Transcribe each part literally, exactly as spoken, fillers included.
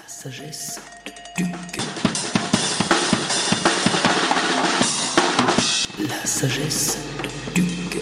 sagesse de Duc. La sagesse de Duc.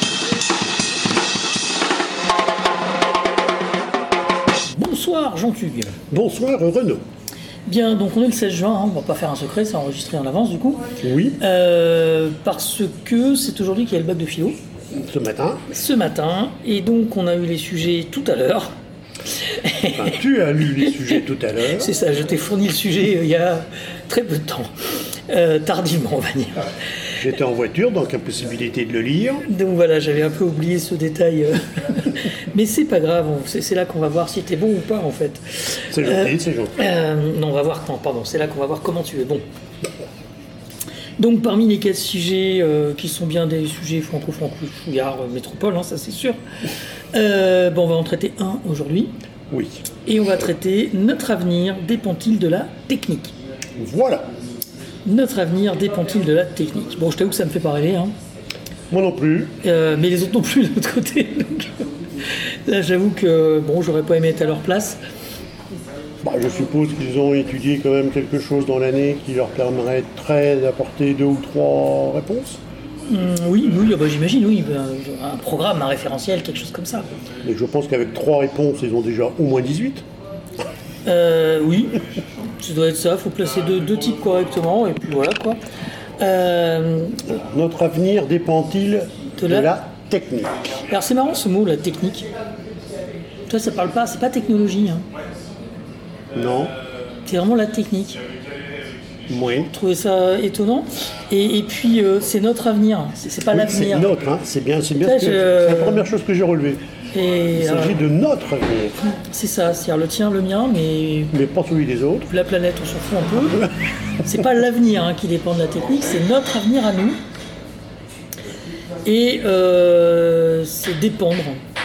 Bonsoir Jean Tugue. Bonsoir Renaud. Bien, donc on est le seize juin, hein, on va pas faire un secret, c'est enregistré en avance du coup. Oui. Euh, parce que c'est aujourd'hui qu'il y a le bac de philo. Ce matin. Ce matin, et donc on a eu les sujets tout à l'heure. Enfin, tu as lu les sujets tout à l'heure. C'est ça, je t'ai fourni le sujet euh, il y a très peu de temps. Euh, tardivement, on va dire. J'étais en voiture, donc impossibilité de le lire. Donc voilà, j'avais un peu oublié ce détail. euh. Mais c'est pas grave, on- c'est c'est là qu'on va voir si t'es bon ou pas en fait. C'est gentil, Euh, c'est gentil. Euh, non, on va voir, non, pardon, c'est là qu'on va voir comment tu es bon. Donc parmi les quatre sujets euh, qui sont bien des sujets franco-franco-chouillard euh, métropole, hein, ça c'est sûr, euh, bon, on va en traiter un aujourd'hui. Oui. Et on va traiter notre avenir dépend-il de la technique. Voilà. Notre avenir dépend-il de la technique. Bon, je t'avoue que ça me fait pas rêver, hein. Moi non plus. Euh, mais les autres non plus de l'autre côté. Donc, là, j'avoue que bon, j'aurais pas aimé être à leur place. Bah, je suppose qu'ils ont étudié quand même quelque chose dans l'année qui leur permettrait d'apporter deux ou trois réponses. Hum, oui, oui, ah bah, j'imagine, oui, un, un programme, un référentiel, quelque chose comme ça. Mais je pense qu'avec trois réponses, ils ont déjà au moins dix-huit. Euh, oui, ça doit être ça. Il faut placer deux, deux types correctement et puis voilà quoi. Euh, Notre avenir dépend-il De de la- la, technique? alors c'est marrant ce mot, la technique. Toi, ça parle pas, c'est pas technologie. Hein. Non. C'est vraiment la technique. Oui. Je trouvais ça étonnant. Et, et puis, euh, c'est notre avenir. C'est, c'est pas Oui, l'avenir. c'est notre, hein. C'est bien, c'est bien. Ça, ce que- je- C'est la première chose que j'ai relevée. Et, Il s'agit euh, de notre avenir, c'est ça, c'est-à-dire le tien, le mien, mais mais pas celui des autres. la planète, on s'en fout un peu. C'est pas l'avenir hein, qui dépend de la technique, c'est notre avenir à nous. Et euh, c'est dépendre.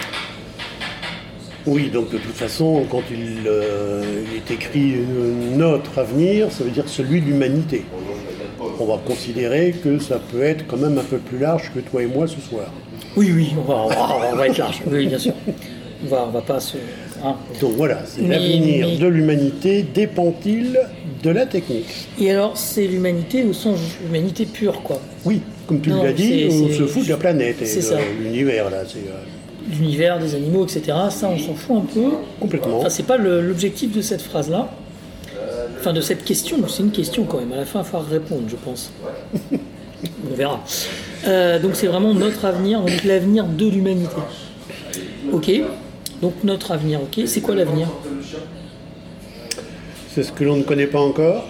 Oui, donc de toute façon, quand il, euh, il est écrit euh, notre avenir, ça veut dire celui de l'humanité. On va considérer que ça peut être quand même un peu plus large que toi et moi ce soir. Oui, oui, on va, on va, on va être large, oui, bien sûr. On va, on va pas se. hein. Donc voilà, c'est Mais- l'avenir mais- de l'humanité dépend-il de la technique? Et alors, c'est l'humanité au sens humanité pure, quoi. Oui, comme tu Non, l'as dit, c'est- on c'est- se fout de la planète et c'est de ça. l'univers là. C'est, euh, L'univers, des animaux, et cetera. Ça, on s'en fout un peu. Complètement. Enfin, c'est pas le- l'objectif de cette phrase-là. Enfin, de cette question. C'est une question quand même. À la fin, il va falloir répondre, je pense. On verra. Euh, donc, c'est vraiment notre avenir, donc l'avenir de l'humanité. Ok. Donc, notre avenir, ok. C'est quoi l'avenir? c'est ce que l'on ne connaît pas encore.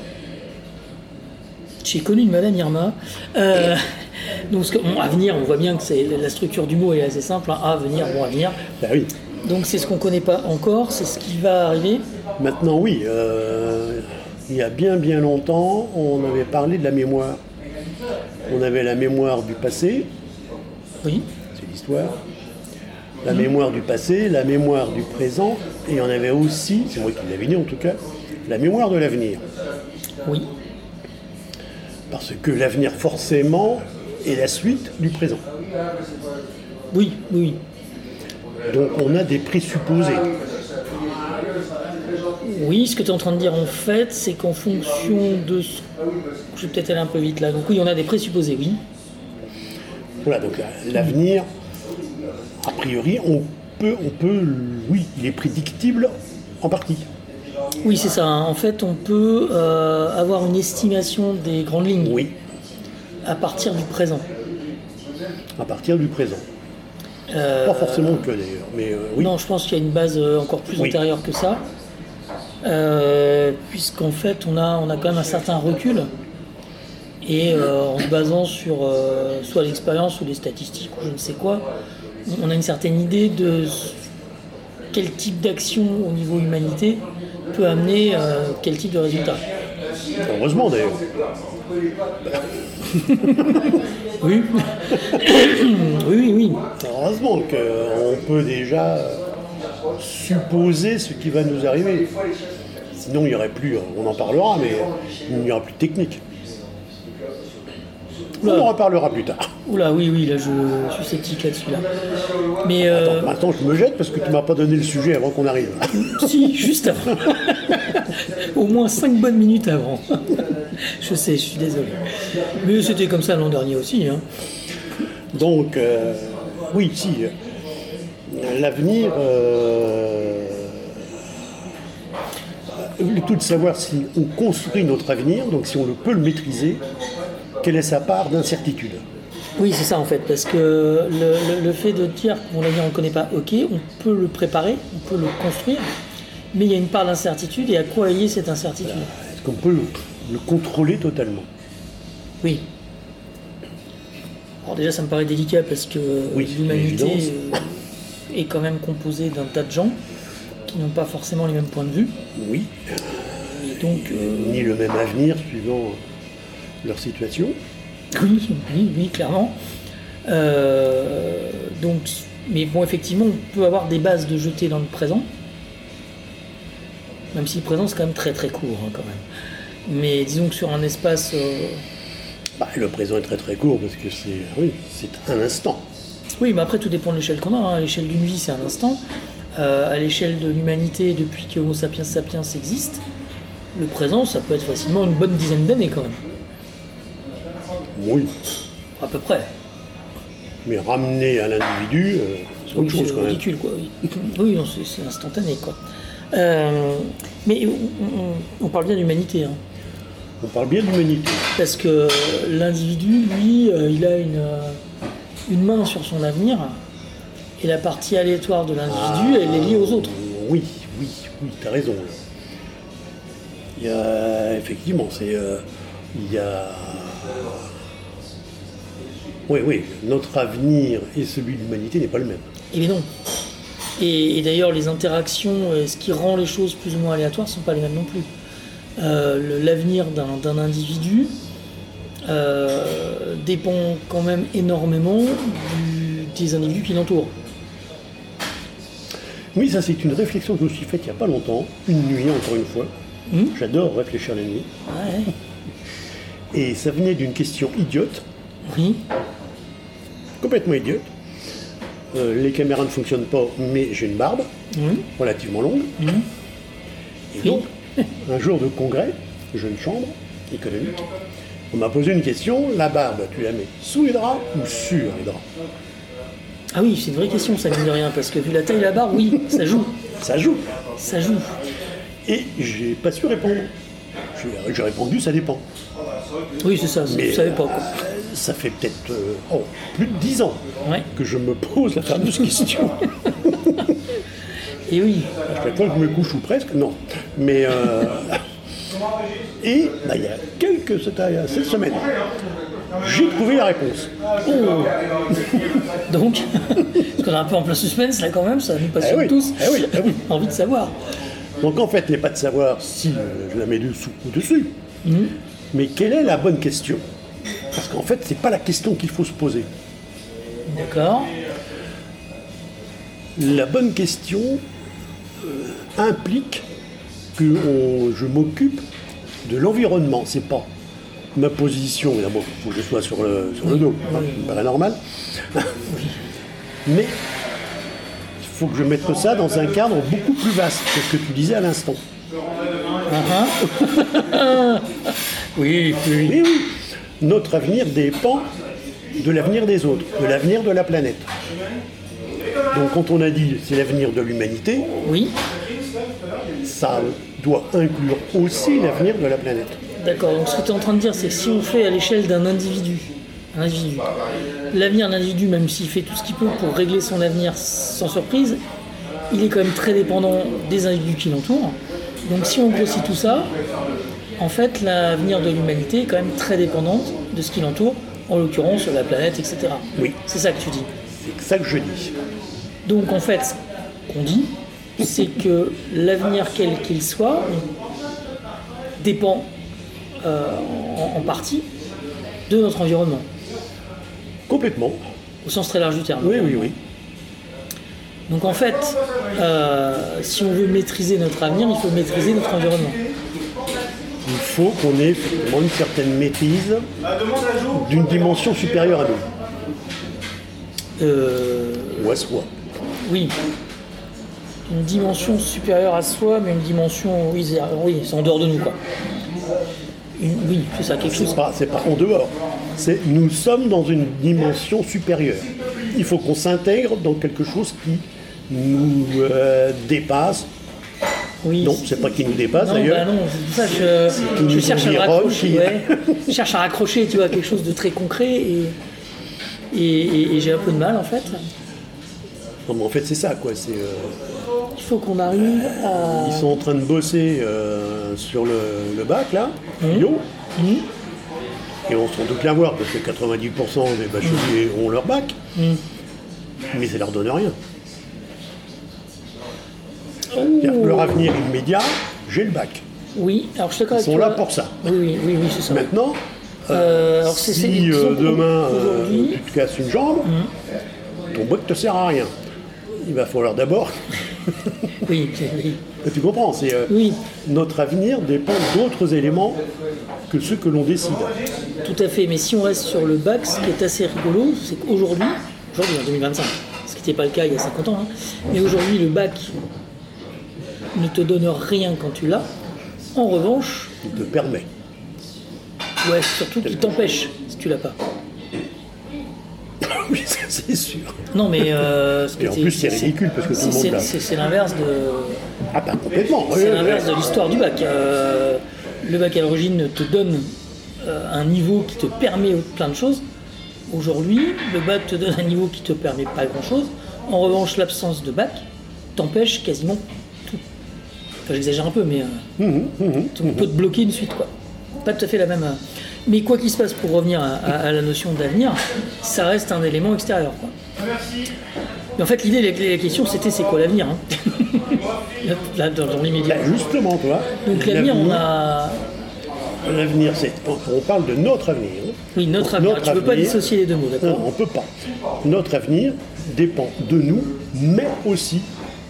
J'ai connu une madame Irma. Euh, donc, ce que- bon, avenir, on voit bien que c'est la structure du mot est assez simple. Hein. Avenir, bon, avenir. Ben oui. Donc, c'est ce qu'on ne connaît pas encore. C'est ce qui va arriver. Maintenant, oui, euh, il y a bien bien longtemps, on avait parlé de la mémoire. On avait la mémoire du passé, Oui. c'est l'histoire, la mémoire du passé, la mémoire du présent, et on avait aussi, c'est moi qui l'avais dit en tout cas, la mémoire de l'avenir. Oui. Parce que l'avenir, forcément, est la suite du présent. Oui, oui, oui. Donc on a des présupposés. Oui, ce que tu es en train de dire en fait, c'est qu'en fonction de... ce- Je vais peut-être aller un peu vite là. Donc oui, on a des présupposés, oui. Voilà, donc la- l'avenir, a priori, on peut, on peut, oui, il est prédictible en partie. Oui, c'est ça. hein. En fait, on peut euh, avoir une estimation des grandes lignes Oui, à partir du présent. à partir du présent. Euh, Pas forcément que d'ailleurs, mais euh, oui. Non, je pense qu'il y a une base euh, encore plus Oui. antérieure que ça. Euh, puisqu'en fait, on a, on a quand même un certain recul. Et euh, en se basant sur euh, soit l'expérience ou les statistiques ou je ne sais quoi, on a une certaine idée de s- quel type d'action au niveau humanité peut amener euh, quel type de résultat. Heureusement d'ailleurs. Oui. oui, oui, oui. Heureusement qu'on peut déjà supposer ce qui va nous arriver. Sinon, il n'y aurait plus, on en parlera, mais il n'y aura plus de technique. On Oula. en reparlera plus tard. Oula, oui, oui, là je suis sceptique là-dessus. Là. Mais euh, Maintenant, je me jette parce que tu m'as pas donné le sujet avant qu'on arrive. si, juste avant. au moins cinq bonnes minutes avant. Je sais, je suis désolé. Mais c'était comme ça l'an dernier aussi. Hein. Donc, euh, oui, si. L'avenir, euh, le tout de savoir si on construit notre avenir, donc si on le peut le maîtriser, quelle est sa part d'incertitude. Oui, c'est ça en fait, parce que le, le, le fait de dire qu'on l'avenir on ne connaît pas, ok, on peut le préparer, on peut le construire, mais il y a une part d'incertitude, et à quoi est liée cette incertitude ? Est-ce qu'on peut le, le contrôler totalement ? Oui. Alors déjà, ça me paraît délicat parce que oui, l'humanité euh, est quand même composée d'un tas de gens qui n'ont pas forcément les mêmes points de vue. Oui. Et donc, euh... ni le même avenir suivant leur situation. Oui, oui, oui, clairement. Euh, donc, mais bon, effectivement, on peut avoir des bases de jeter dans le présent, même si le présent c'est quand même très très court, hein, quand même. Mais disons que sur un espace, euh... bah, le présent est très très court parce que c'est, oui, c'est un instant. Oui, mais après tout dépend de l'échelle qu'on a. Hein. À l'échelle d'une vie, c'est un instant. Euh, à l'échelle de l'humanité, depuis que Homo sapiens sapiens existe, le présent, ça peut être facilement une bonne dizaine d'années quand même. Oui. À peu près. Mais ramener à l'individu, euh, c'est autre oui, chose c'est quand ridicule, même. Quoi. Oui, non, c'est, c'est instantané, quoi. Euh, mais on, on, on parle bien d'humanité. Hein. On parle bien d'humanité. Parce que l'individu, lui, euh, il a une, euh, une main sur son avenir, et la partie aléatoire de l'individu, ah, elle est liée aux autres. Oui, oui, oui, t'as raison. Il y a, effectivement, c'est... Euh, il y a... Oui, oui, notre avenir et celui de l'humanité n'est pas le même. Eh bien non. Et, et d'ailleurs, les interactions, ce qui rend les choses plus ou moins aléatoires, ne sont pas les mêmes non plus. Euh, le, l'avenir d'un, d'un individu euh, dépend quand même énormément du, des individus qui l'entourent. Oui, ça c'est une réflexion que je me suis faite il n'y a pas longtemps, une nuit encore une fois. Mmh. J'adore réfléchir la nuit. Ouais. Et ça venait d'une question idiote. Oui. Complètement idiote. Euh, les caméras ne fonctionnent pas, mais j'ai une barbe, mmh. relativement longue. Mmh. Et donc, oui. un jour de congrès, jeune chambre économique, on m'a posé une question, la barbe, tu la mets sous les draps ou sur les draps ? Ah oui, c'est une vraie question, ça mine de rien, parce que vu la taille de la barbe, oui, ça joue. Ça joue. Ça joue. Et j'ai pas su répondre. J'ai, j'ai répondu, ça dépend. Oui, c'est ça, mais je savais pas. Quoi. Euh, ça fait peut-être euh, oh, plus de dix ans ouais. que je me pose la fameuse question. Et oui. À chaque fois que je me couche ou presque, non. Mais euh, et bah, il y a quelques cette, cette semaine, j'ai trouvé la réponse. Oh. Donc, parce qu'on est un peu en plein suspense là quand même, ça nous passionne eh oui, tous. Eh oui, eh oui. Envie de savoir. Donc en fait, n'est pas de savoir si euh, je la mets dessous ou dessus, mmh. mais quelle est la bonne question ? Parce qu'en fait, c'est pas la question qu'il faut se poser. D'accord. La bonne question euh, implique que on, je m'occupe de l'environnement. C'est pas ma position. D'abord, il faut que je sois sur le, sur oui, le dos. Oui. Ça me paraît normal. Oui. Mais il faut que je mette ça dans un cadre beaucoup plus vaste que ce que tu disais à l'instant. Uh-huh. oui, oui. oui, oui. Notre avenir dépend de l'avenir des autres, de l'avenir de la planète. Donc quand on a dit c'est l'avenir de l'humanité, oui. ça doit inclure aussi l'avenir de la planète. D'accord, donc ce que tu es en train de dire, c'est que si on fait à l'échelle d'un individu, un individu, l'avenir d'un individu, même s'il fait tout ce qu'il peut pour régler son avenir sans surprise, il est quand même très dépendant des individus qui l'entourent. Donc si on grossit tout ça, en fait, l'avenir de l'humanité est quand même très dépendant de ce qui l'entoure, en l'occurrence la planète, et cetera. Oui. C'est ça que tu dis. C'est ça que je dis. Donc en fait, ce qu'on dit, c'est que l'avenir quel qu'il soit dépend euh, en, en partie de notre environnement. Complètement. Au sens très large du terme. Oui, oui, oui. Donc en fait, euh, si on veut maîtriser notre avenir, il faut maîtriser notre environnement. Il faut qu'on ait une certaine maîtrise d'une dimension supérieure à nous. Euh... Ou à soi. Oui. une dimension supérieure à soi, mais une dimension, oui, c'est, oui, c'est en dehors de nous, quoi. Une, oui, c'est ça, quelque chose. C'est pas, c'est pas en dehors. C'est, nous sommes dans une dimension supérieure. Il faut qu'on s'intègre dans quelque chose qui nous euh, dépasse. Oui, non, c'est pas qui nous dépasse non, d'ailleurs. Bah non, c'est pour ça que je, je cherche à raccrocher. Qui... Ouais, je cherche à raccrocher, tu vois, quelque chose de très concret et, et, et, et j'ai un peu de mal en fait. Non, mais en fait, c'est ça, quoi. C'est, euh... Il faut qu'on arrive à. Ils sont en train de bosser euh, sur le, le bac, là, mmh. Lyon. Mmh. Et on s'en doute l'avoir, parce que quatre-vingt-dix pour cent des bacheliers mmh. ont leur bac. Mmh. Mais ça leur donne rien. Oh. Leur avenir immédiat, j'ai le bac. Oui, alors je suis d'accord avec toi. Ils sont toi. là pour ça. Oui, oui, oui, oui c'est ça. Maintenant, euh, alors si c'est, c'est, euh, demain euh, tu te casses une jambe, mmh. ton bac ne te sert à rien. Il va falloir d'abord... oui, oui. Tu comprends, c'est, euh, oui. Notre avenir dépend d'autres éléments que ceux que l'on décide. Tout à fait, mais si on reste sur le bac, ce qui est assez rigolo, c'est qu'aujourd'hui, aujourd'hui en deux mille vingt-cinq, ce qui n'était pas le cas il y a cinquante ans, hein, mais aujourd'hui le bac ne te donne rien quand tu l'as. En revanche... Il te permet. Ouais, surtout qu'il t'empêche si tu l'as pas. Oui, ça, c'est sûr. Non, mais... Euh, Et en plus, c'est ridicule parce que tout le monde l'a. C'est, c'est l'inverse de... Ah, pas complètement. C'est oui, l'inverse oui. de l'histoire du bac. Euh, le bac à l'origine te donne euh, un niveau qui te permet plein de choses. Aujourd'hui, le bac te donne un niveau qui te permet pas grand-chose. En revanche, l'absence de bac t'empêche quasiment tout. Enfin, j'exagère un peu, mais euh, mmh, mmh, on mmh. peut te bloquer une suite, quoi. Pas tout à fait la même... Euh, mais quoi qu'il se passe, pour revenir à, à, à la notion d'avenir, ça reste un élément extérieur, quoi. Mais en fait, l'idée, la, la question, c'était c'est quoi l'avenir, hein. Là, dans, dans l'immédiat. Là, justement, toi. Donc l'avenir, l'avenir, on a... L'avenir, c'est... On parle de notre avenir. Oui, notre avenir. Notre tu ne peux pas dissocier les deux mots, d'accord? Non, on ne peut pas. Notre avenir dépend de nous, mais aussi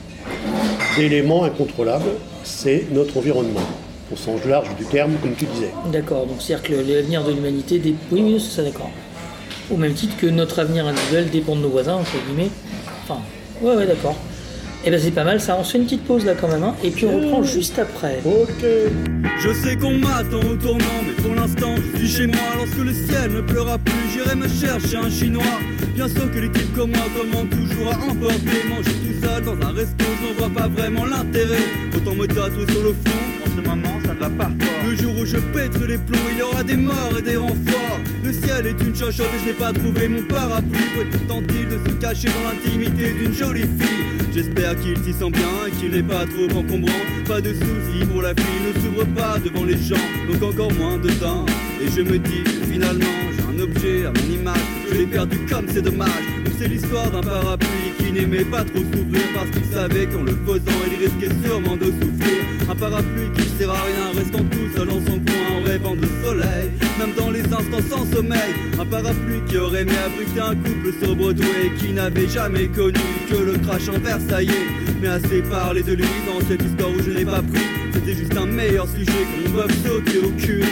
d'éléments incontrôlables, c'est notre environnement. Au sens large du terme, comme tu disais. D'accord, donc c'est-à-dire que l'avenir de l'humanité... Dé... Oui, oui, c'est ça, d'accord. Au même titre que notre avenir individuel dépend de nos voisins, entre guillemets. Enfin, ouais, ouais, d'accord. Eh ben c'est pas mal ça, on se fait une petite pause là quand même, hein, et puis on reprend juste après. Ok. Je sais qu'on m'attend au tournant, mais pour l'instant je suis chez moi. Lorsque le ciel ne pleura plus, j'irai me chercher un chinois. Bien sûr que l'équipe comme moi commande toujours à emporter. Manger tout seul dans un resto, je n'en vois pas vraiment l'intérêt. Autant me tatouer sur le front, en ce moment ça ne va pas fort. Le jour où je pèterai les plombs, il y aura des morts et des renforts. Le ciel est une chochotte et je n'ai pas trouvé mon parapluie. Peut-être tente-t-il de se cacher dans l'intimité d'une jolie fille. J'espère qu'il s'y sent bien et qu'il n'est pas trop encombrant. Pas de soucis pour la fille, ne s'ouvre pas devant les gens, donc encore moins de temps. Et je me dis que finalement j'ai un objet à mon image, je l'ai perdu comme c'est dommage. Donc c'est l'histoire d'un parapluie qui n'aimait pas trop s'ouvrir, parce qu'il savait qu'en le faisant il risquait sûrement de souffrir. Un parapluie qui ne sert à rien, restant tout seul en son coin en rêvant de soleil, même dans les instants sans sommeil. Un parapluie qui aurait aimé abriter un couple sur Broadway, qui n'avait jamais connu que le crash en Versailles. Mais assez parlé de lui dans cette histoire où je n'ai pas pris, c'était juste un meilleur sujet qu'on va sauter au cul.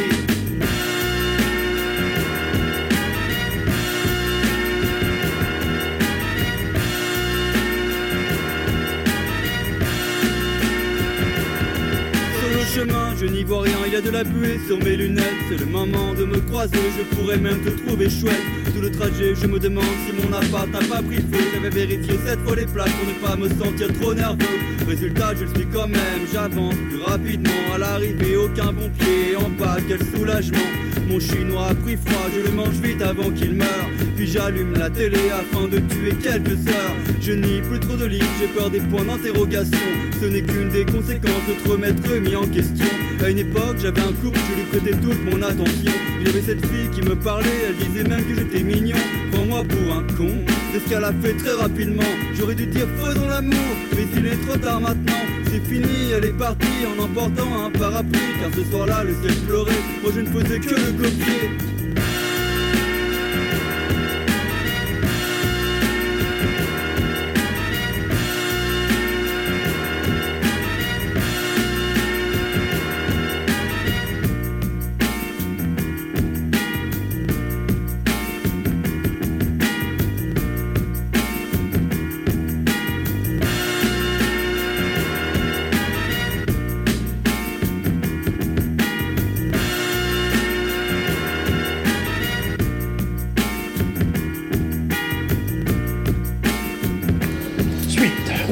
Chemin, je n'y vois rien, il y a de la buée sur mes lunettes. C'est le moment de me croiser, je pourrais même te trouver chouette. Tout le trajet, je me demande si mon appart n'a pas pris feu. J'avais vérifié cette fois les plaques pour ne pas me sentir trop nerveux. Résultat, je le suis quand même, j'avance plus rapidement. À l'arrivée, aucun bon pied en bas, quel soulagement. Mon chinois a pris froid, je le mange vite avant qu'il meure. Puis j'allume la télé afin de tuer quelques heures. Je n'y plus trop de livres, j'ai peur des points d'interrogation. Ce n'est qu'une des conséquences de te remettre mis en question. À une époque, j'avais un couple, je lui prêtais toute mon attention. Il y avait cette fille qui me parlait, elle disait même que j'étais mignon. Prends-moi pour un con, c'est ce qu'elle a fait très rapidement. J'aurais dû dire faisons l'amour, mais il est trop tard maintenant. C'est fini, elle est partie en emportant un parapluie. Car ce soir-là, le ciel pleurait, moi je ne faisais que le copier.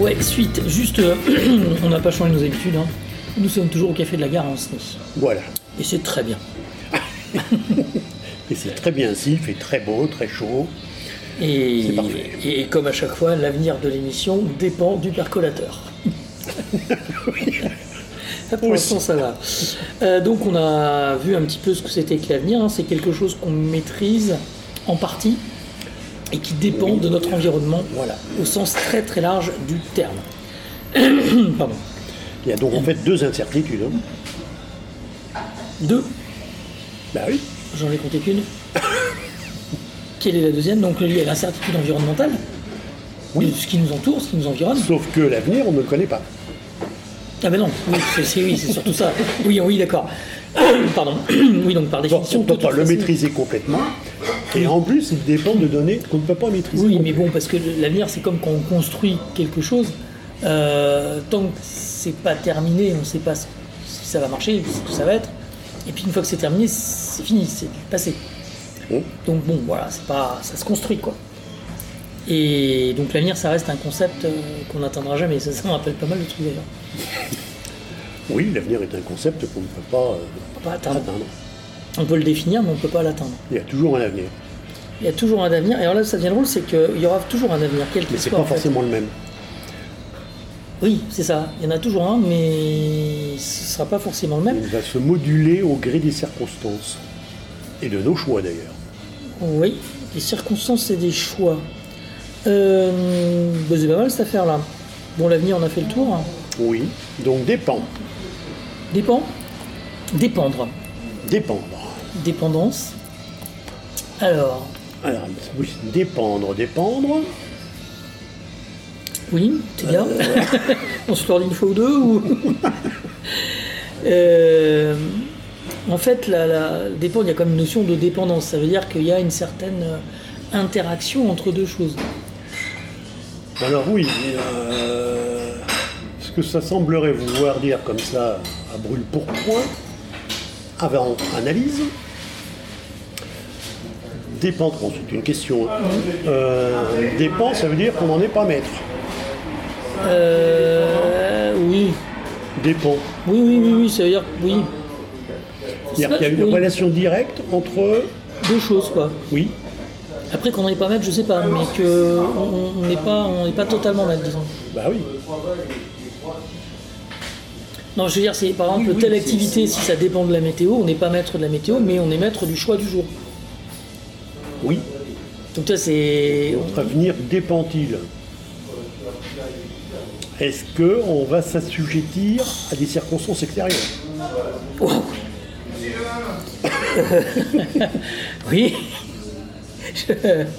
ouais, suite, juste, euh, on n'a pas changé nos habitudes. Hein. Nous sommes toujours au Café de la Gare à Ancenis. Voilà. Et c'est très bien. Et c'est très bien ici, il fait très beau, très chaud. Et, c'est parfait. Et comme à chaque fois, l'avenir de l'émission dépend du percolateur. Pour l'instant, ça va. Euh, donc, on a vu un petit peu ce que c'était que l'avenir. Hein. C'est quelque chose qu'on maîtrise en partie et qui dépend de notre environnement, voilà, au sens très très large du terme. Pardon. Il y a donc en fait deux incertitudes. Hein. Deux. Bah oui. J'en ai compté qu'une. Quelle est la deuxième? Donc, il y a l'incertitude environnementale. Oui. Ce qui nous entoure, ce qui nous environne. Sauf que l'avenir, on ne le connaît pas. Ah ben non, oui, c'est, c'est, oui, c'est surtout ça. Oui, oui, d'accord. Pardon. Oui, donc par définition... On ne peut pas le façon... maîtriser complètement. Et en plus, il dépend de données qu'on ne peut pas maîtriser. Oui, mais bon, parce que l'avenir, c'est comme quand on construit quelque chose. Euh, tant que c'est pas terminé, on ne sait pas si ça va marcher, ce que ça va être. Et puis une fois que c'est terminé, c'est fini, c'est du passé. Mmh. Donc bon, voilà, c'est pas, ça se construit, quoi. Et donc l'avenir, ça reste un concept euh, qu'on n'atteindra jamais. Ça, ça me rappelle pas mal de trucs d'ailleurs. Oui, l'avenir est un concept qu'on ne peut pas, euh, on peut pas atteindre. atteindre. On peut le définir, mais on ne peut pas l'atteindre. Il y a toujours un avenir. Il y a toujours un avenir. Et alors là, ça devient drôle, c'est qu'il y aura toujours un avenir, quel qu'il mais c'est soit. pas forcément le même. Oui, c'est ça. Il y en a toujours un, mais ce ne sera pas forcément le même. Il va se moduler au gré des circonstances. Et de nos choix d'ailleurs. Oui, les circonstances, c'est des choix. Euh, bah c'est pas mal cette affaire-là. Bon, l'avenir, on a fait le tour. Oui, donc dépend. Dépend. Dépendre. Dépendre. Dépendance. Alors. Alors, oui, dépendre, dépendre. Oui, c'est bien. Euh... On se leur dit une fois ou deux ou... euh, En fait, la, la, dépendre, il y a comme une notion de dépendance. Ça veut dire qu'il y a une certaine interaction entre deux choses. Alors oui, euh, ce que ça semblerait vouloir dire comme ça à brûle-pourpoint, avant analyse, dépendre, bon, c'est une question, euh, dépend, ça veut dire qu'on n'en est pas maître. Euh, oui. Dépend. Oui, oui, oui, oui, ça veut dire, oui. C'est-à-dire qu'il y a une oui. relation directe entre... deux choses, quoi. Oui. Après, qu'on n'en est pas maître, je sais pas, mais qu'on n'est pas, on n'est pas totalement maître, disons. Bah oui. Non, je veux dire, c'est par exemple, oui, telle oui, activité, si ça dépend de la météo, on n'est pas maître de la météo, mais on est maître du choix du jour. Oui. Donc ça, c'est... Notre avenir dépend-il? Est-ce qu'on va s'assujettir à des circonstances extérieures? Wow. Oui. Je...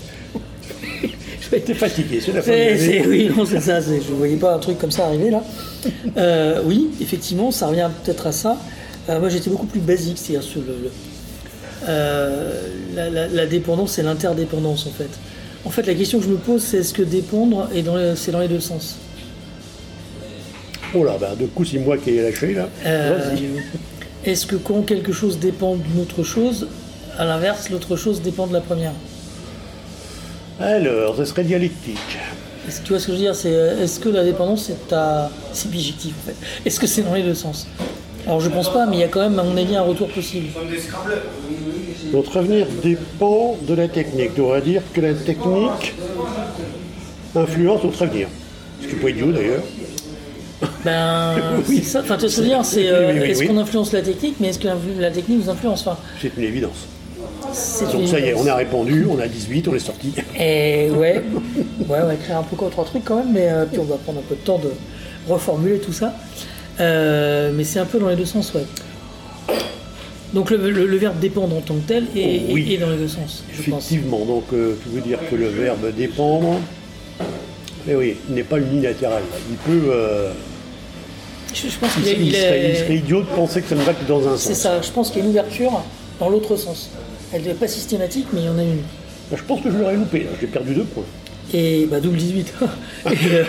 je vais être fatigué, c'est la fin c'est, de c'est, Oui, non, c'est ça. C'est, je ne voyais pas un truc comme ça arriver là. Euh, oui, effectivement, ça revient peut-être à ça. Euh, moi, j'étais beaucoup plus basique, c'est-à-dire sur le, le euh, la, la, la dépendance et l'interdépendance en fait. En fait, la question que je me pose, c'est est-ce que dépendre est dans les, c'est dans les deux sens? Oh là, bah, de coup, c'est moi qui ai lâché là. Euh, est-ce que quand quelque chose dépend d'une autre chose, à l'inverse, l'autre chose dépend de la première? Alors, ça serait dialectique. Est-ce que tu vois ce que je veux dire? C'est, est-ce que la dépendance, c'est, à... c'est bijectif en fait? Est-ce que c'est dans les deux sens? Alors je pense pas, mais il y a quand même, à mon avis, un retour possible. Notre avenir dépend de la technique. On va dire que la technique influence notre avenir. Ce qui n'est pas idiot d'ailleurs. Ben, oui. C'est ça. Enfin, tu veux dire, c'est euh, oui, oui, oui, est-ce oui. qu'on influence la technique, mais est-ce que la technique nous influence? Enfin, c'est une évidence. C'est Donc une ça évidence. y est, on a répondu, on a dix-huit, on est sorti. Et ouais, ouais, on va écrire un peu contre trois trucs quand même, mais euh, puis on va prendre un peu de temps de reformuler tout ça. Euh, mais c'est un peu dans les deux sens, ouais. Donc le, le, le verbe dépendre en tant que tel est, oh, oui. est dans les deux sens, je Effectivement, pense. donc euh, tu veux dire que le verbe dépendre, eh oui, il n'est pas unilatéral. Il peut... Euh, je, je pense qu'il il, est, il, il, serait, est... il serait idiot de penser que ça ne va que dans un sens. C'est ça, je pense qu'il y a une ouverture dans l'autre sens. Elle n'est pas systématique, mais il y en a une. Je pense que je l'aurais loupé, là. J'ai perdu deux points. Et bah double dix-huit. Et, euh...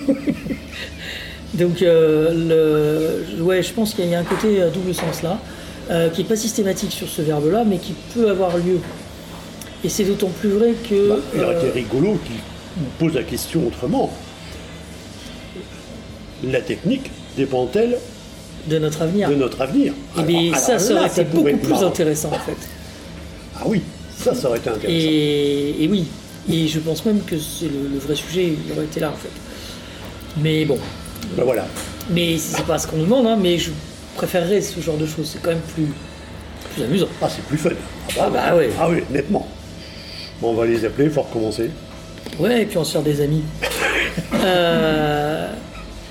Donc, euh, le... ouais, je pense qu'il y a un côté à double sens là, euh, qui n'est pas systématique sur ce verbe-là, mais qui peut avoir lieu. Et c'est d'autant plus vrai que... Bah, il aurait euh... été rigolo qu'il pose la question autrement. la technique dépend-elle de notre avenir. de notre avenir? Et bien Alors- ça, alors ça là, aurait été pourrait beaucoup être plus marrant. intéressant en fait. Ah oui, ça, ça aurait été intéressant. Et, et oui, et je pense même que c'est le, le vrai sujet, il aurait été là en fait. Mais bon, Ben voilà. mais c'est pas ce qu'on nous demande, hein, mais je préférerais ce genre de choses, c'est quand même plus, plus amusant. Ah, c'est plus fun. Ah bah ouais. Ah oui, nettement. Bon, on va les appeler, il faut recommencer. Ouais, et puis on se faire des amis. Euh,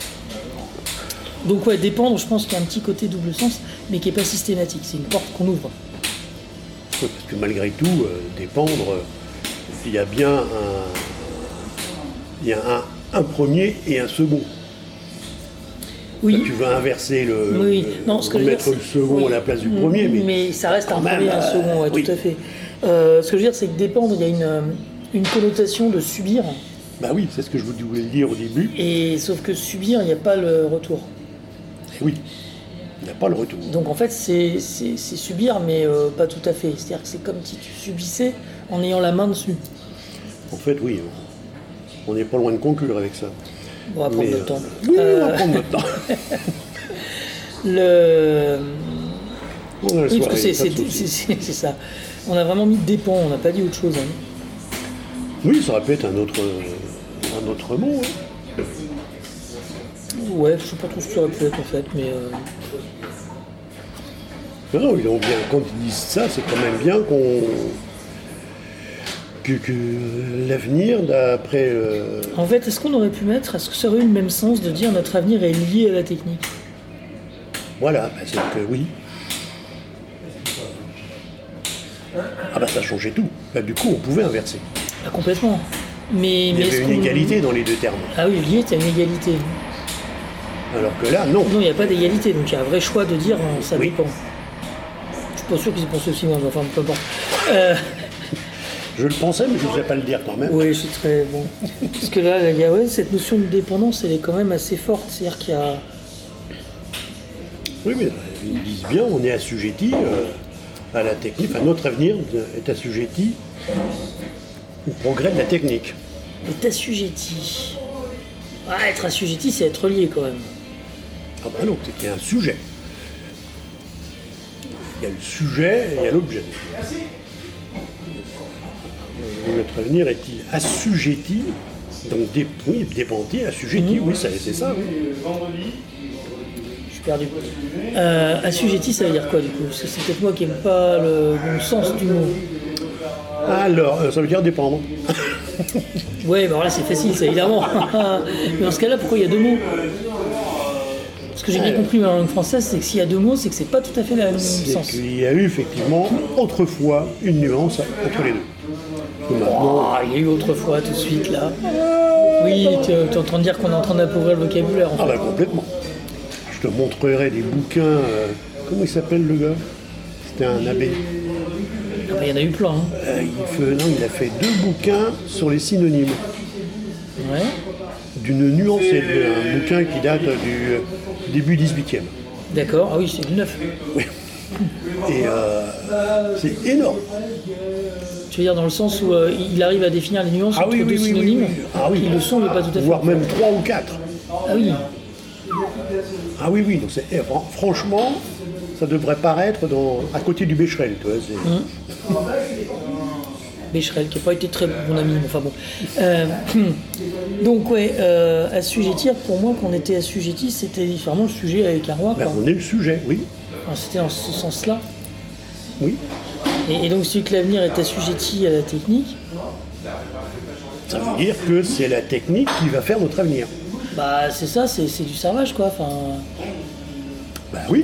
Donc ouais, dépendre, je pense qu'il y a un petit côté double sens, mais qui n'est pas systématique, c'est une porte qu'on ouvre. Oui, parce que malgré tout, euh, dépendre, euh, il y a bien un, il y a un, un premier et un second. Oui. Là, tu veux inverser le, Oui, le- non, ce que je veux mettre dire, le c'est- second oui. à la place du premier, mais, Mais ça reste un quand même, premier et un euh, second, ouais, oui. tout à fait. Euh, ce que je veux dire, c'est que dépendre, il y a une, euh, une connotation de subir, bah oui, c'est ce que je voulais dire au début. et sauf que subir, il n'y a pas le retour. Et oui, il n'y a pas le retour. Donc en fait, c'est c'est- c'est subir, mais euh, pas tout à fait. C'est-à-dire que c'est comme si tu subissais en ayant la main dessus. En fait, oui, on n'est pas loin de conclure avec ça. On va prendre Mais, notre euh, temps. Oui, on Euh, va prendre notre temps. le... On a la Oui, parce que soirée, c'est pas de c'est- souci. c'est- c'est ça. On a vraiment mis dépend, on n'a pas dit autre chose. hein. Oui, ça aurait pu être un autre, un autre mot. hein. Ouais, je sais pas trop ce que ça aurait pu être en fait, mais euh, Non, non, ils ont bien, quand ils disent ça, c'est quand même bien qu'on que, que l'avenir, d'après... euh, en fait, est-ce qu'on aurait pu mettre, est-ce que ça aurait eu le même sens de dire notre avenir est lié à la technique? Voilà, bah, c'est que oui. Ah bah ça changeait tout. Bah, du coup, on pouvait inverser. Ah, complètement. Mais, Il mais y est-ce avait une qu'on- égalité dans les deux termes. Ah oui, lié, t'as une égalité. Alors que là, non. Non, il n'y a pas d'égalité, donc il y a un vrai choix de dire euh, ça Oui. dépend. Je suis pas sûr qu'ils aient pensé aussi loin, mais enfin, peu importe. Euh, Je le pensais, mais je ne voulais pas le dire quand même. oui, je suis très bon. Parce que là, il y a, ouais, cette notion de dépendance, elle est quand même assez forte. C'est-à-dire qu'il y a. Oui, mais ils disent bien, on est assujetti euh, à la technique. Enfin, notre avenir est assujetti au progrès de la technique. est assujetti. Ah, être assujetti, c'est être lié quand même. Ah bah non, c'est qu'il y a un sujet. Il y a le sujet et il y a l'objet. Notre avenir est-il assujetti? Donc, dé- oui, dépendant, assujetti, oui, ça- c'est ça. Oui. Je suis perdu. Euh, assujetti, ça veut dire quoi du coup? Parce que c'est peut-être moi qui n'aime pas le bon sens du mot. Alors, euh, ça veut dire dépendre. Ouais, bah alors là c'est facile, c'est évidemment. Mais dans ce cas-là, pourquoi il y a deux mots? Ce que j'ai bien compris dans la langue française, c'est que s'il y a deux mots, c'est que c'est pas tout à fait le même C'est sens. qu'il y a eu effectivement autrefois une nuance entre les deux. Que maintenant, Ah, il y a eu autrefois tout de suite là. Oui, tu es en train de dire qu'on est en train d'appauvrir le vocabulaire. En ah fait. bah complètement. Je te montrerai des bouquins. euh, comment il s'appelle le gars? C'était un abbé. Ah bah, il y en a eu plein. hein. Euh, il, fait- non, il a fait deux bouquins sur les synonymes. Ouais. D'une nuance, c'est un bouquin qui date du euh, début dix-huitième. D'accord. Ah oui, c'est du neuf. Oui. Et euh, c'est énorme. Tu veux dire dans le sens où euh, il arrive à définir les nuances Ah entre oui, deux oui, oui, oui, synonymes oui. Ah oui. qui le sont mais pas tout à fait. Voire même trois ou quatre. Ah oui. Ah oui, oui, donc c'est, eh, fran- franchement, ça devrait paraître dans, à côté du Becherel, tu vois. c'est- Becherel, qui n'a pas été très bon ami, mais enfin bon. Euh, donc ouais, euh, assujettir, pour moi, qu'on était assujetti, c'était vraiment le sujet avec un roi. Ben, quoi. on est le sujet, oui. Enfin, c'était dans ce sens-là. Oui. Et, et donc celui que l'avenir est assujetti à la technique, Ça veut dire que c'est la technique qui va faire notre avenir. bah c'est ça, c'est c'est du servage quoi. Enfin, Ben oui.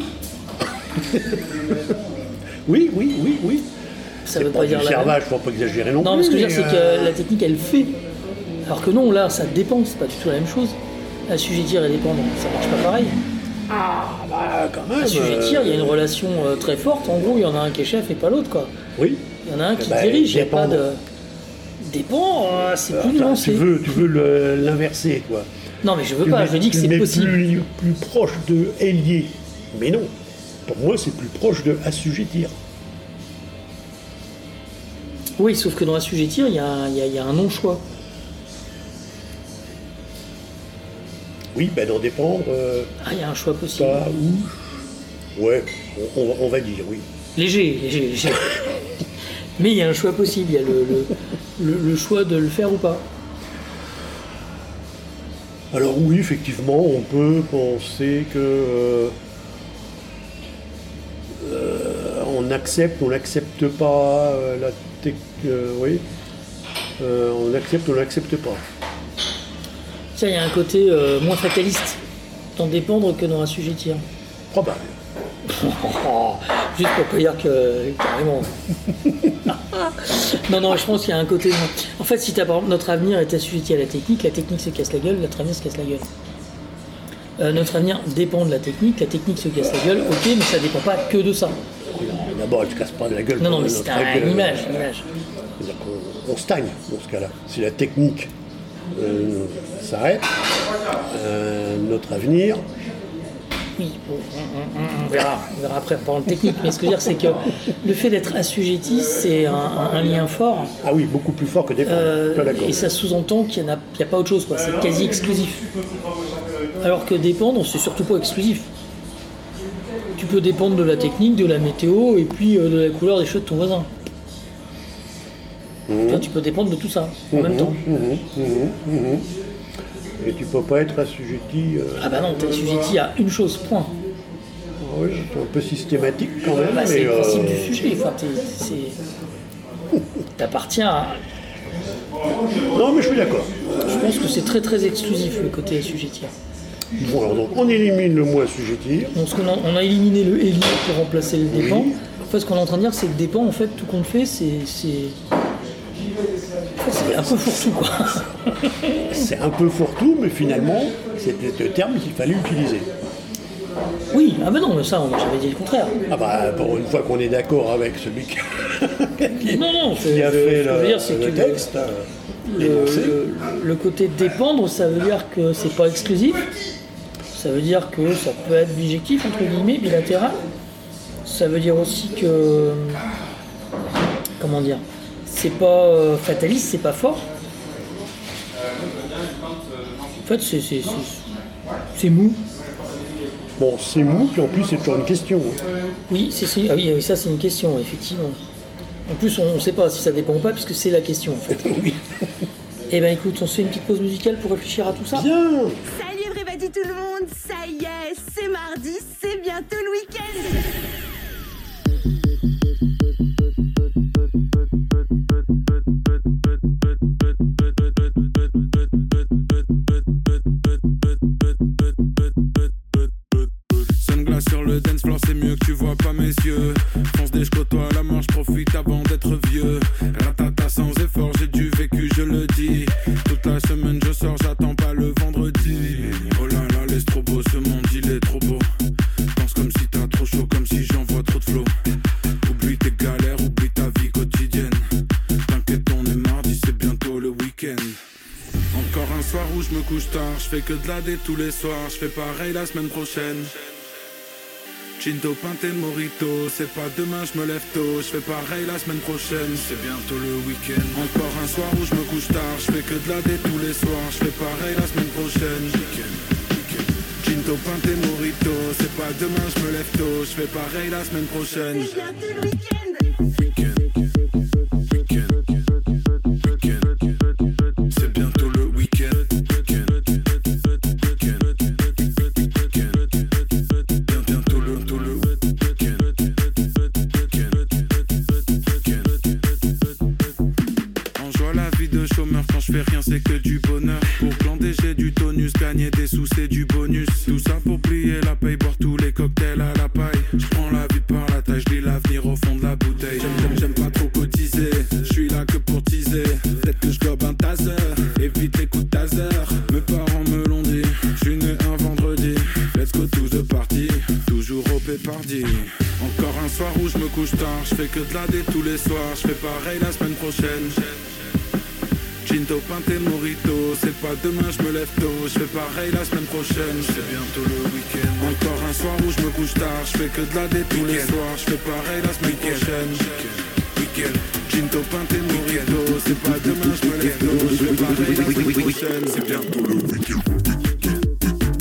oui, oui, oui, oui. ça C'est veut pas, pas du dire la servage, faut pas exagérer non, Non, plus. mais ce que je veux dire, mais, c'est euh, que la technique, elle fait. Alors que non, là, ça dépend, c'est pas du tout la même chose. Assujettir et dépendre, ça marche pas pareil. Ah, bah quand même. Assujettir, il y a une euh, relation euh, très forte. En gros, il y en a un qui est chef et pas l'autre, quoi. Oui. Il y en a un qui Eh ben, dirige, il n'y a pas dépendre. de. Dépend, euh, c'est plus Enfin, nuancé. tu veux, tu veux le- l'inverser, quoi. Non, mais je veux Tu pas, mets- je dis que tu c'est mets possible. Plus, plus proche de ailier. Mais non. Pour moi, c'est plus proche de assujettir. Oui, sauf que dans assujettir, il y a, un- il y a- il y a un non-choix. Oui, ben d'en dépendre. Euh, Ah, il y a un choix possible. pas où. Ouais, on, on va- on va dire, oui. Léger, léger, léger. Mais il y a un choix possible, il y a le, le, le- le choix de le faire ou pas. Alors oui, effectivement, on peut penser que euh, euh, on accepte, on n'accepte pas euh, la tech, euh, oui, Euh, on accepte, on n'accepte pas. Tiens, il y a un côté euh, moins fataliste d'en dépendre que d'en assujettir. Probable. Juste pour pas dire que carrément. non, non, je pense qu'il y a un côté. En fait, si t'as, par exemple, notre avenir est assujetti à la technique, la technique se casse la gueule, notre avenir se casse la gueule. Euh, notre avenir dépend de la technique, la technique se casse la gueule, ok, mais ça dépend pas que de ça. D'abord, elle ne se casse pas de la gueule. Non, non, pour mais notre c'est un- règle. une image, une image. C'est-à-dire qu'on- on stagne dans ce cas-là. Si la technique euh, s'arrête, euh, notre avenir, Oui, bon, on, on- on verra, on verra après par le technique, mais ce que je veux dire, c'est que le fait d'être assujetti, c'est un, un- un lien fort. ah oui, beaucoup plus fort que dépendre. Euh, Pas d'accord. et ça sous-entend qu'il n'y a, il y a pas autre chose, quoi. C'est quasi exclusif. Alors que dépendre, c'est surtout pas exclusif. Tu peux dépendre de la technique, de la météo, et puis euh, de la couleur des cheveux de ton voisin. Enfin, tu peux dépendre de tout ça en même temps. Et tu peux pas être assujetti. euh, Ah bah non, t'es assujetti à une chose, point. oui, c'est un peu systématique quand même. Bah, c'est mais, le principe euh, du sujet. Enfin, t'es- c'est... T'appartiens à... Non, mais je suis d'accord. Je pense que c'est très très exclusif le côté assujettir. Bon, alors, donc, on élimine le mot assujettir. Donc, ce qu'on a, on a éliminé le éli pour remplacer le dépend. En fait, ce qu'on est en train de dire, c'est que dépend, en fait, tout compte fait, c'est... c'est... en fait, c'est un peu fourre-tout, quoi. C'est un peu fourre-tout, mais finalement, c'était le terme qu'il fallait utiliser. Oui, ah ben non, mais ça, on n'a jamais dit le contraire. Ah bah, pour une fois qu'on est d'accord avec celui qui, qui- Non, non, c'est- qui a le- fait ce que je veux le, dire, c'est le que le- texte, euh, Le, l'énoncé. le- le côté dépendre, ça veut dire que c'est pas exclusif. Ça veut dire que ça peut être bijectif, entre guillemets, bilatéral. Ça veut dire aussi que... Comment dire? C'est pas euh, fataliste, c'est pas fort. En fait, c'est, c'est, c'est, c'est mou. Bon, c'est mou, puis en plus, c'est toujours une question. hein. Oui, c'est, c'est- ah oui, oui, ça c'est une question, effectivement. En plus, on ne sait pas si ça dépend ou pas, puisque c'est la question, en fait. Oui. Eh ben écoute, on se fait une petite pause musicale pour réfléchir à tout ça. Bien. Salut everybody tout le monde, ça y est, c'est mardi, c'est bientôt le week-end. Sunglass sur le dance floor, c'est mieux que tu vois pas mes yeux. Fonce des je côtoie la mort, je profite avant d'être vieux. Ratata sans effort, j'ai du vécu, je le dis. Toute la semaine je sors, j'attends pas le vendredi. Oh là là, laisse trop beau, ce monde il est trop beau. Pense comme si t'as trop chaud, comme si j'envoie trop de flow. Oublie tes galères, oublie ta vie quotidienne. T'inquiète, on est mardi, c'est bientôt le week-end. Encore un soir où je me couche tard, je fais que de la dé tous les soirs, je fais pareil la semaine prochaine. Chinto, Pinté, Morito, c'est pas demain je me lève tôt, je fais pareil la semaine prochaine, c'est bientôt le week-end. Encore un soir où je me couche tard, je fais que de la dé tous les soirs, je fais pareil la semaine prochaine. Chinto, Pinté, Morito, c'est pas demain je me lève tôt, je fais pareil la semaine prochaine. C'est bientôt le week-end. Week-end, week-end, week-end, c'est bientôt le week-end. Week-end, week-end, week-end, bien bientôt le, tout le week-end. Week-end, week-end. Enjoie la vie de chômeur, quand je fais rien c'est que du bonheur. Pour glander j'ai du tonus, gagner des sous c'est du bonus. Tout ça pour plier la paye, boire tous les cocktails à la paille. Je prends la vie par la taille, je lis l'avenir au fond de la bouteille. J'aime, j'aime, j'aime pas trop cotiser, je suis là que pour teaser. Peut-être que je gobe un taser, évite les coups de taser. Mes parents me l'ont dit, je suis né un vendredi. Let's go to the party, toujours au pépardi. Encore un soir où je me couche tard, je fais que de la dé tous les soirs. Je fais pareil la semaine prochaine. Chinto, Pinté, Morito, c'est pas demain je me lève tôt, je fais pareil la semaine prochaine, c'est bientôt le week-end. Encore un soir où je me couche tard, je fais que de la dé tous les soirs, je fais pareil la semaine prochaine. Week-end, Chinto, Pinté, Morito, c'est pas demain je me lève tôt, je fais pareil la semaine prochaine, c'est bientôt le week-end.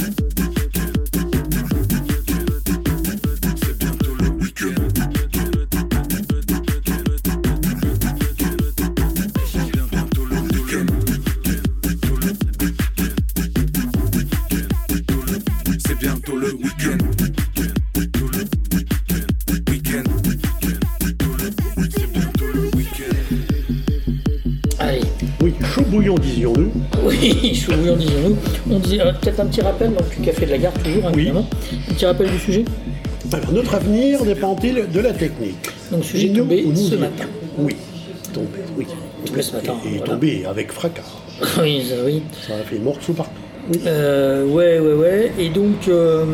bouillon, disions-nous. Oui, chou bouillon, disions-nous. On dit euh, peut-être un petit rappel, donc du Café de la Gare, toujours, hein, Oui. évidemment. Un petit rappel du sujet. Alors, notre avenir dépend-il de la technique? Donc, sujet Et nous, tombé nous ce y matin. étions. Oui, tombé, oui. Tombé ce matin, Et, et voilà. tombé avec fracas. Oui, ça, oui. Ça a fait morceaux partout. Oui. Euh, ouais, ouais, ouais. Et donc, euh,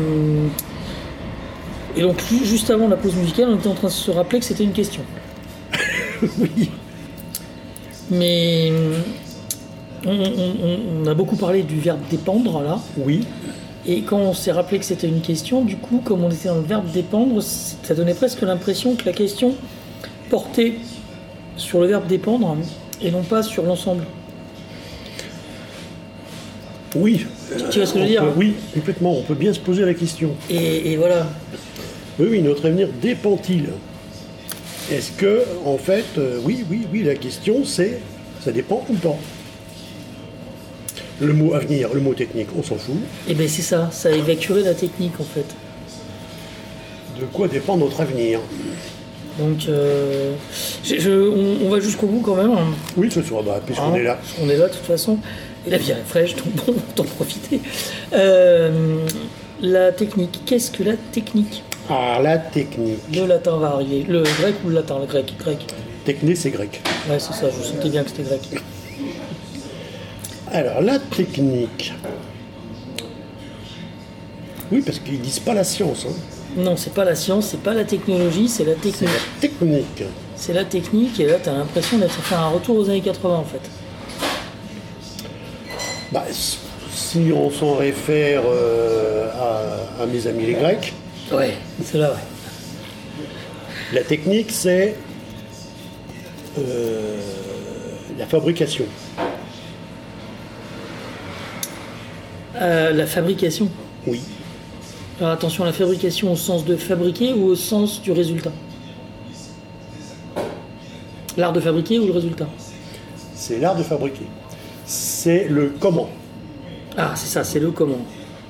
et donc, ju- juste avant la pause musicale, on était en train de se rappeler que c'était une question. Oui. Mais on, on- on- on a beaucoup parlé du verbe dépendre là. Oui. Et quand on s'est rappelé que c'était une question, du coup, comme on était dans le verbe dépendre, ça donnait presque l'impression que la question portait sur le verbe dépendre et non pas sur l'ensemble. Oui. Tu vois ce que je veux On dire, peut- hein? Oui, complètement. On peut bien se poser la question. Et, et voilà. Oui, oui, notre avenir dépend-il? Est-ce que, en fait, euh, oui, oui, oui, la question c'est, ça dépend ou pas? Le mot avenir, le mot technique, on s'en fout. Et bien c'est ça, ça évacuerait la technique en fait. De quoi dépend notre avenir? Donc, euh, je- je- on, on va jusqu'au bout quand même. Hein. Oui, ce soir, bah, puisqu'on Hein, est là. On est là de toute façon. Et la vie est fraîche, donc bon, autant profiter. Euh, la technique, qu'est-ce que la technique? Ah, la technique. Le latin va arriver. Le grec ou le latin? Le grec. Grec. Techné, c'est grec. Ouais, c'est ça, je sentais bien que c'était grec. Alors, la technique. Oui, parce qu'ils disent pas la science. Hein. Non, c'est pas la science, c'est pas la technologie, c'est la C'est technique. la technique. C'est la technique, et là, t'as l'impression d'être fait un retour aux années quatre-vingts en fait. Bah, si on s'en réfère euh, à, à mes amis les Grecs, Ouais, c'est là, ouais. la technique, c'est euh, la fabrication. Euh, la fabrication. Oui. Alors attention, la fabrication au sens de fabriquer ou au sens du résultat? L'art de fabriquer ou le résultat? C'est l'art de fabriquer. C'est le comment. Ah, c'est ça, c'est le comment.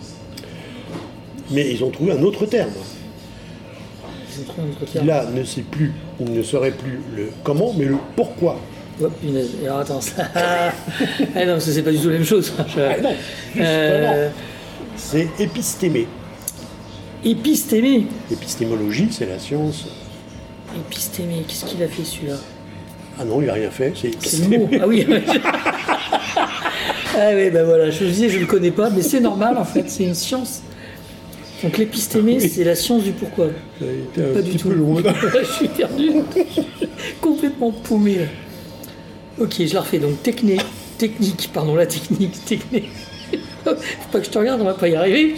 Mais ils ont trouvé un autre terme. Ils ont trouvé un autre Qui terme. là ne sait plus, ou ne serait plus le comment, mais le pourquoi. Hop, punaise. Alors attends, ça... ah non, ça c'est pas du tout la même chose. Je- Ah non, justement. Euh, C'est épistémé. Épistémé. L'épistémologie, c'est la science. Épistémé, qu'est-ce qu'il a fait celui-là? Ah non, il n'a rien fait. C'est C'est le mot. Ah oui. Ah oui, ben voilà, je disais, je ne le connais pas, mais c'est normal en fait, c'est une science. Donc l'épistémé, Oui. c'est la science du pourquoi. Ça a été un Pas petit du tout. peu loin. Je suis perdu. Complètement paumé. Là. Ok, je la refais. Donc techné, technique, pardon, la technique, techné. Faut pas que je te regarde, on va pas y arriver.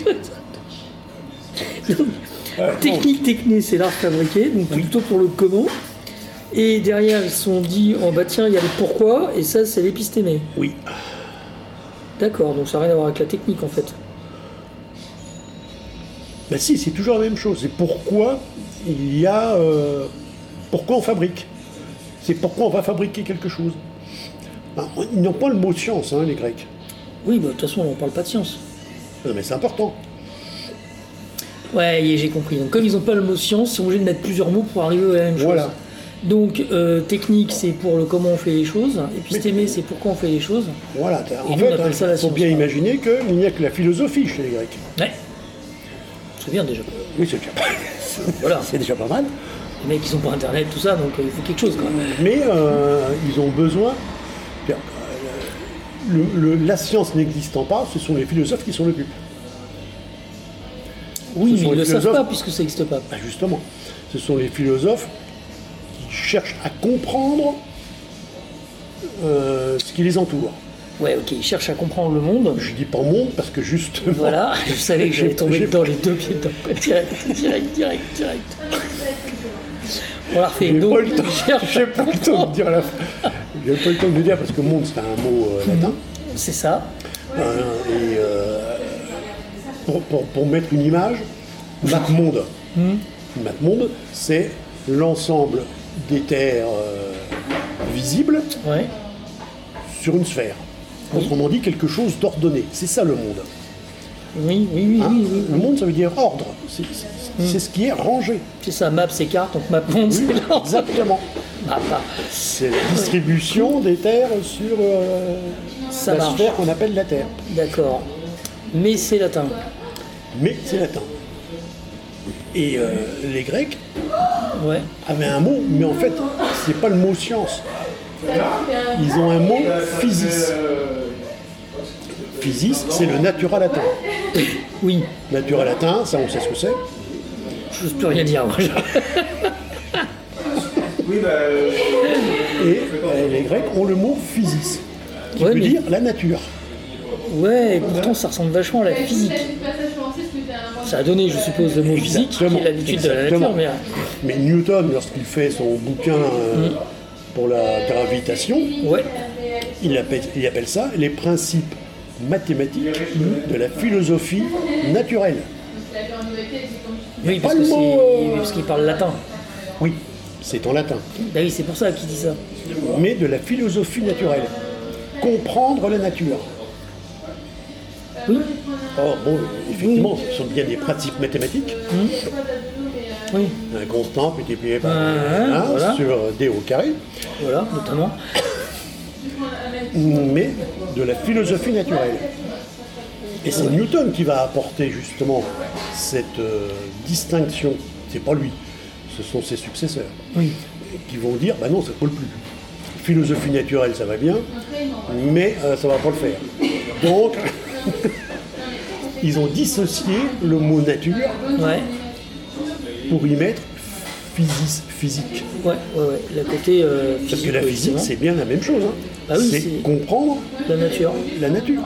Donc, technique, techné, c'est l'art fabriqué, donc plutôt pour le comment. Et derrière, ils se sont dit, oh bah tiens, il y a le pourquoi, et ça, c'est l'épistémé. Oui. D'accord, donc ça n'a rien à voir avec la technique en fait. Ben si, c'est toujours la même chose. C'est pourquoi il y a... euh, pourquoi on fabrique. C'est pourquoi on va fabriquer quelque chose. Ben, ils n'ont pas le mot science, hein, les Grecs. Oui, bah, de toute façon, on ne parle pas de science. Non, mais c'est important. Ouais, j'ai compris. Donc comme ils n'ont pas le mot science, ils sont obligés de mettre plusieurs mots pour arriver à la même chose. Voilà. Donc euh, technique, c'est pour le comment on fait les choses. Épistémé, c'est pourquoi on fait les choses. Voilà. En nous, fait, on appelle ça la il faut science, bien ouais. imaginer qu'il n'y a que la philosophie chez les Grecs. Ouais. C'est bien déjà. Oui, c'est déjà, pas- Voilà. c'est déjà pas mal. Les mecs, ils ont pas internet, tout ça, donc euh, il faut quelque chose quand même. Mais euh, ils ont besoin... euh, le- le- la science n'existant pas, ce sont les philosophes qui s'en occupent. Oui, Ce mais sont ils ne les le savent philosophes- pas puisque ça n'existe pas. Ben justement, ce sont les philosophes qui cherchent à comprendre euh, ce qui les entoure. Ouais, ok, ils cherchent à comprendre le monde. Je dis pas monde parce que justement... Voilà, je savais que j'allais J'ai- tomber j'ai- dedans les deux pieds dedans. Direct, direct, direct, direct. On la refait. J'ai Donc, pas, le temps, ils cherchent j'ai à pas le temps comprendre. de dire la J'ai pas le temps de le dire parce que monde c'est un mot euh, latin. C'est ça. Euh, et euh, pour, pour- pour mettre une image, map-monde. Map-monde, c'est l'ensemble des terres euh, visibles Ouais. sur une sphère. Autrement dit, quelque chose d'ordonné. C'est ça le monde. Oui, oui, oui, Hein oui, oui. Le monde, ça veut dire ordre. C'est c'est- c'est ce qui est rangé. C'est ça, map, c'est carte, donc map monde, c'est l'ensemble. Exactement. Bah, pas. C'est la distribution des terres sur euh, Ça la marche. sphère qu'on appelle la Terre. D'accord. Mais c'est latin. Mais c'est latin. Et euh, les Grecs Ouais. avaient un mot, mais en fait, c'est pas le mot science. Ils ont un mot physis. Physis, c'est le natura latin. Oui. Natura latin, ça on sait ce que c'est. Je n'ose plus rien dire. Moi. Et euh, les Grecs ont le mot physis, qui Ouais, veut mais- dire la nature. Ouais, et pourtant ça ressemble vachement à la physique. Ça a donné, je suppose, le mot physique, qui Exactement, est l'habitude de la nature, exactement. mais euh, Mais Newton, lorsqu'il fait son bouquin euh, pour la gravitation, ouais. il appelle, il appelle ça les principes mathématiques de la philosophie naturelle. Oui, Pas parce le que mot, c'est- euh, parce qu'il parle latin. Oui, c'est en latin. Bah oui, c'est pour ça qu'il dit ça. Mais de la philosophie naturelle. Comprendre la nature. Oui, Or, bon, effectivement, ce sont bien des principes mathématiques. oui, Un constant multiplié par Ouais, un voilà. sur d au carré, voilà, notamment. mais de la philosophie naturelle. Et c'est Newton qui va apporter justement cette euh, distinction. C'est pas lui, ce sont ses successeurs Oui. qui vont dire bah non, ça ne colle plus. Philosophie naturelle, ça va bien, mais euh, ça va pas le faire. Donc, ils ont dissocié le mot nature Ouais, pour y mettre physis, physique. ouais, ouais, ouais. Le côté euh, Parce que physique, la ouais, physique, effectivement. c'est bien la même chose. hein. Ah oui, c'est c'est- comprendre La nature. la nature.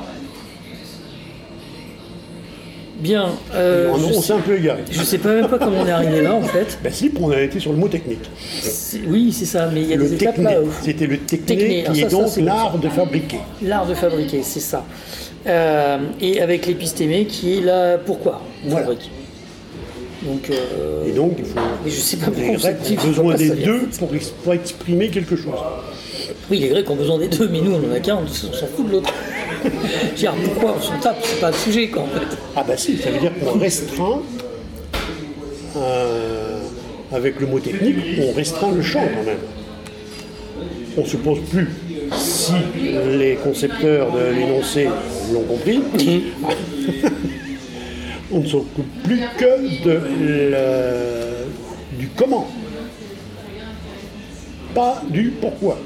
Bien. Euh, on je, on sais, s'est un peu égaré. je sais pas même pas comment on est arrivé là, en fait. Ben si, on a été sur le mot technique. C'est- Oui, c'est ça, mais il y a Le des étapes techné, là. où- c'était le techné, Techné, alors qui ça, est ça, donc c'est bon, l'art de fabriquer. L'art de fabriquer, c'est ça. Euh, et avec l'épistémé qui est là pourquoi on Voilà. fabrique. Donc, euh, Et donc, il faut. mais je sais pas Les pourquoi on Grecs s'active, ont je vois besoin pas des ça vient. deux pour, ex- pour exprimer quelque chose. Oui, les Grecs ont besoin des deux, mais nous on en a qu'un, on s'en fout de l'autre. Je veux dire, pourquoi on s'en tape, c'est pas le sujet quoi en fait. Ah bah si, ça veut dire qu'on restreint, euh, avec le mot technique, on restreint le champ quand même. On ne se pose plus, si les concepteurs de l'énoncé l'ont compris, on ne s'occupe plus que de le- du comment, pas du pourquoi.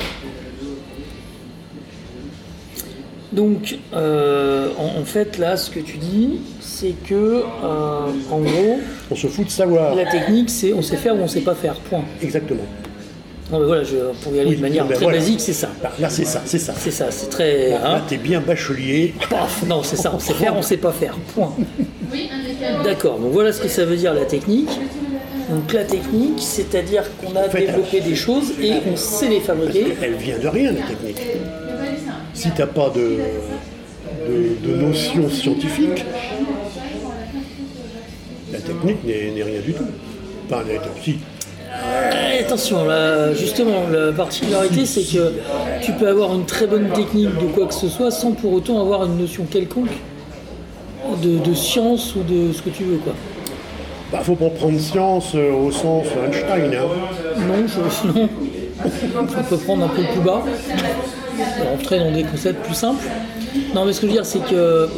Donc, euh, en, en fait, là, ce que tu dis, c'est que, euh, en gros, On se fout de savoir. la technique, c'est on sait faire ou on sait pas faire, point. Exactement. Non, mais voilà, je, pour y aller Oui, de manière ben très voilà. basique, c'est ça. Là, là, c'est ça, c'est ça. C'est ça, c'est très. Là, hein, t'es bien bachelier. paf, non, c'est ça, on sait faire, on sait pas faire, point. D'accord, donc voilà ce que ça veut dire la technique. Donc la technique, c'est-à-dire qu'on a fait, développé des choses et on sait les fabriquer. Elle vient de rien, la technique. Si t'as pas de, de, de notion scientifique, la technique n'est n'est rien du tout. Enfin, elle est- si, Euh, attention, là, justement, la particularité, c'est que tu peux avoir une très bonne technique de quoi que ce soit sans pour autant avoir une notion quelconque de, de science ou de ce que tu veux, quoi. bah, faut pas prendre science euh, au sens Einstein. Hein. Non, je- sinon, on peut prendre un peu le plus bas et rentrer dans des concepts plus simples. Non, mais ce que je veux dire, c'est que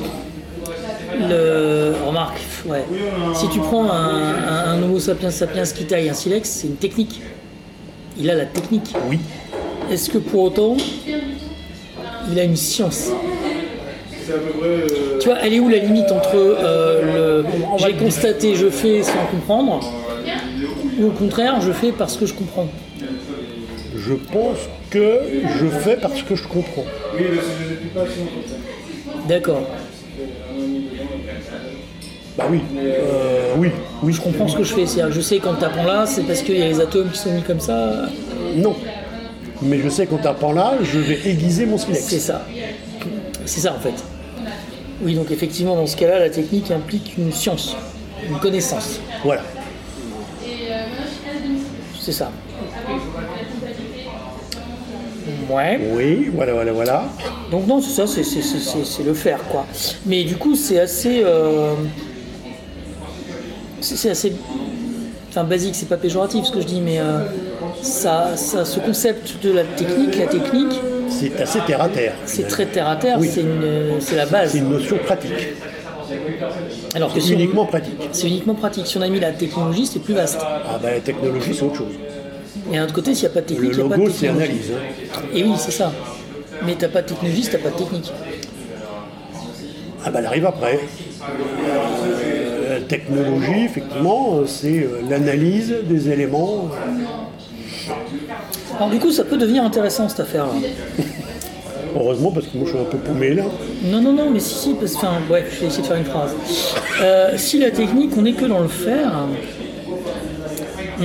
le remarque, ouais. Si tu prends un, un- un Homo sapiens sapiens qui taille un silex, c'est une technique. Il a la technique. Oui. Est-ce que pour autant, il a une science? Tu vois, elle est où la limite entre euh, le j'ai constaté, je fais sans comprendre, ou au contraire, je fais parce que je comprends? Je pense que je fais parce que je comprends. D'accord. Bah oui. Euh, oui. Oui. Je comprends ce que je fais. C'est-à-dire que je sais qu'en tapant là, c'est parce qu'il y a les atomes qui sont mis comme ça. Non. Mais je sais qu'en tapant là, je vais aiguiser mon silex. C'est ça. C'est ça en fait. Oui, donc effectivement, dans ce cas-là, la technique implique une science, une connaissance. Voilà. C'est ça. Ouais. Oui, voilà, voilà, voilà. Donc non, c'est ça, c'est, c'est, c'est, c'est- c'est le faire, quoi. Mais du coup, c'est assez... euh, c'est, c'est assez enfin basique, c'est pas péjoratif ce que je dis, mais euh, ça, ça, ce concept de la technique, la technique, C'est assez terre à terre. c'est très terre à terre, Oui. c'est, une, c'est la base. C'est une notion pratique. Alors que C'est si on- uniquement pratique. c'est uniquement pratique. Si on a mis la technologie, c'est plus vaste. Ah ben la technologie, c'est autre chose. Et d'un autre côté, s'il n'y a pas de technique, Le il n'y a pas de logo, c'est technologie. analyse. hein. Et oui, c'est ça. Mais t'as pas de technologie, si t'as pas de technique. Ah ben elle arrive après. Euh, la technologie, effectivement, euh, c'est euh, l'analyse des éléments. Alors du coup, ça peut devenir intéressant cette affaire-là. Heureusement, parce que moi, je suis un peu paumé là. Non, non, non, mais si, si, parce que, enfin, bref, je vais essayer de faire une phrase. Euh, si la technique, on n'est que dans le faire, on-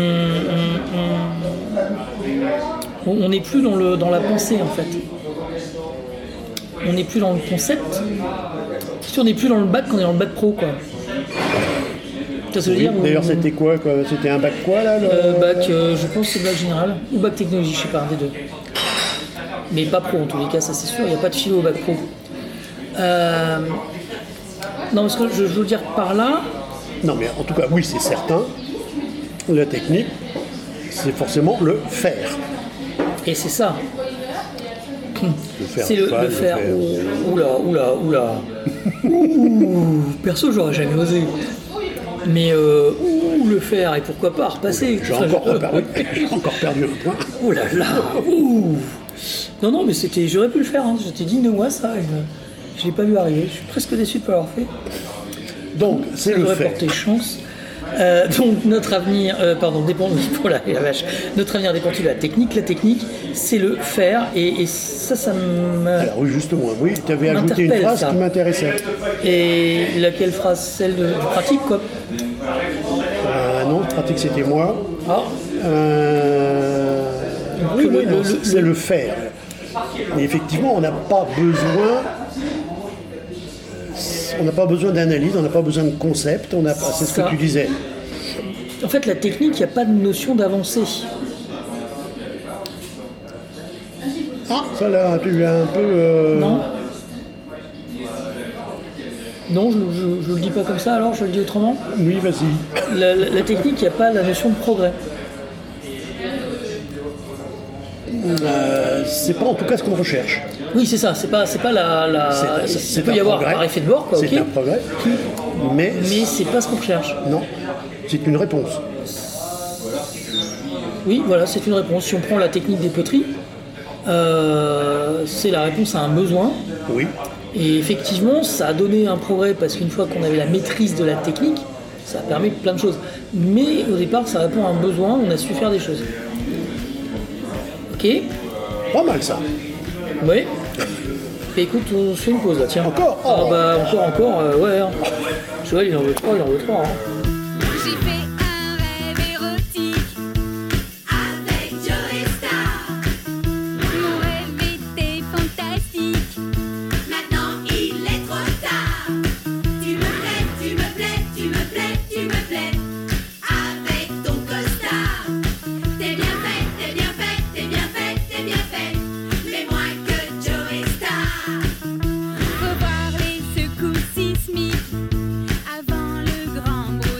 on- on- on n'est plus dans, le, dans la pensée, en fait. On n'est plus dans le concept. Si on n'est plus dans le bac, on est dans le bac pro, quoi. Tu vois ce que je veux Oui, dire, d'ailleurs, ou- c'était quoi, quoi C'était un bac quoi là le- Euh, bac, euh, je pense que c'est bac général ou bac technologie, je sais pas, un des deux. Mais pas pro en tous les cas, ça c'est sûr, il n'y a pas de philo au bac pro. Euh, Non, parce que je, je veux dire par là, Non, mais en tout cas, oui, c'est certain. La technique, c'est forcément le faire. et c'est ça, Le faire c'est le, cheval, le faire. faire- Ouh, Oula, oula, oula. Ouh, perso, j'aurais jamais osé. Mais euh, ouh, le faire, et pourquoi pas repasser. J'ai Enfin, encore, je- repa- oui, j'ai encore perdu un point. Oh là là, ouh. Non, non, mais c'était, j'aurais pu le faire, hein. J'étais digne de moi ça, et, euh, je l'ai pas vu arriver, je suis presque déçu de pas l'avoir fait. Donc, c'est le J'aurais faire. porté chance. Euh, donc notre avenir, euh, pardon, dépend oh là, la vache. Notre avenir dépend-il de la technique. La technique, c'est le faire, et, et ça, ça me. Alors oui, justement, oui, tu avais ajouté une M'interpelle, phrase ça. qui m'intéressait. Et laquelle phrase? Celle de, du pratique, quoi. Euh, non, pratique, c'était moi. Ah, Euh, oui, Que le- oui, non, le- c'est- le- c'est le faire. Mais effectivement, on n'a pas besoin. On n'a pas besoin d'analyse, on n'a pas besoin de concept, on a pas- c'est ce Ça. que tu disais. en fait, la technique, il n'y a pas de notion d'avancée. Ah, ça là, tu es un peu. euh, Non. Non, je, je, je le dis pas comme ça, alors je le dis autrement. Oui, vas-y. La, la- la technique, il n'y a pas la notion de progrès. Euh, c'est pas en tout cas ce qu'on recherche. Oui, c'est ça, c'est pas, c'est pas la. la... C'est- c'est- il c'est peut un y avoir progrès. par effet de bord, quoi, ok. C'est un progrès. Mais, Mais c'est pas ce qu'on recherche. non, c'est une réponse. Oui, voilà, c'est une réponse. Si on prend la technique des poteries, euh, c'est la réponse à un besoin. Oui. Et effectivement, ça a donné un progrès parce qu'une fois qu'on avait la maîtrise de la technique, ça a permis plein de choses. Mais au départ, ça répond à un besoin, on a su faire des choses. Ok. Pas mal ça. Oui. Et écoute, on se fait une pause là, tiens. Encore Ah bah encore, encore, euh, ouais. hein. Joël, il en veut trois, il en veut trois. hein. J'ai fait un rêve érotique Avec Joey Star. Mon rêve était fantastique. Maintenant il est trop tard. Tu me plais, tu me plais, tu me plais, tu me plais. Avec ton costard. T'es bien fait, t'es bien fait, t'es bien fait, t'es bien fait. Mais moins que Joey Star. Faut voir les secousses sismiques avant le grand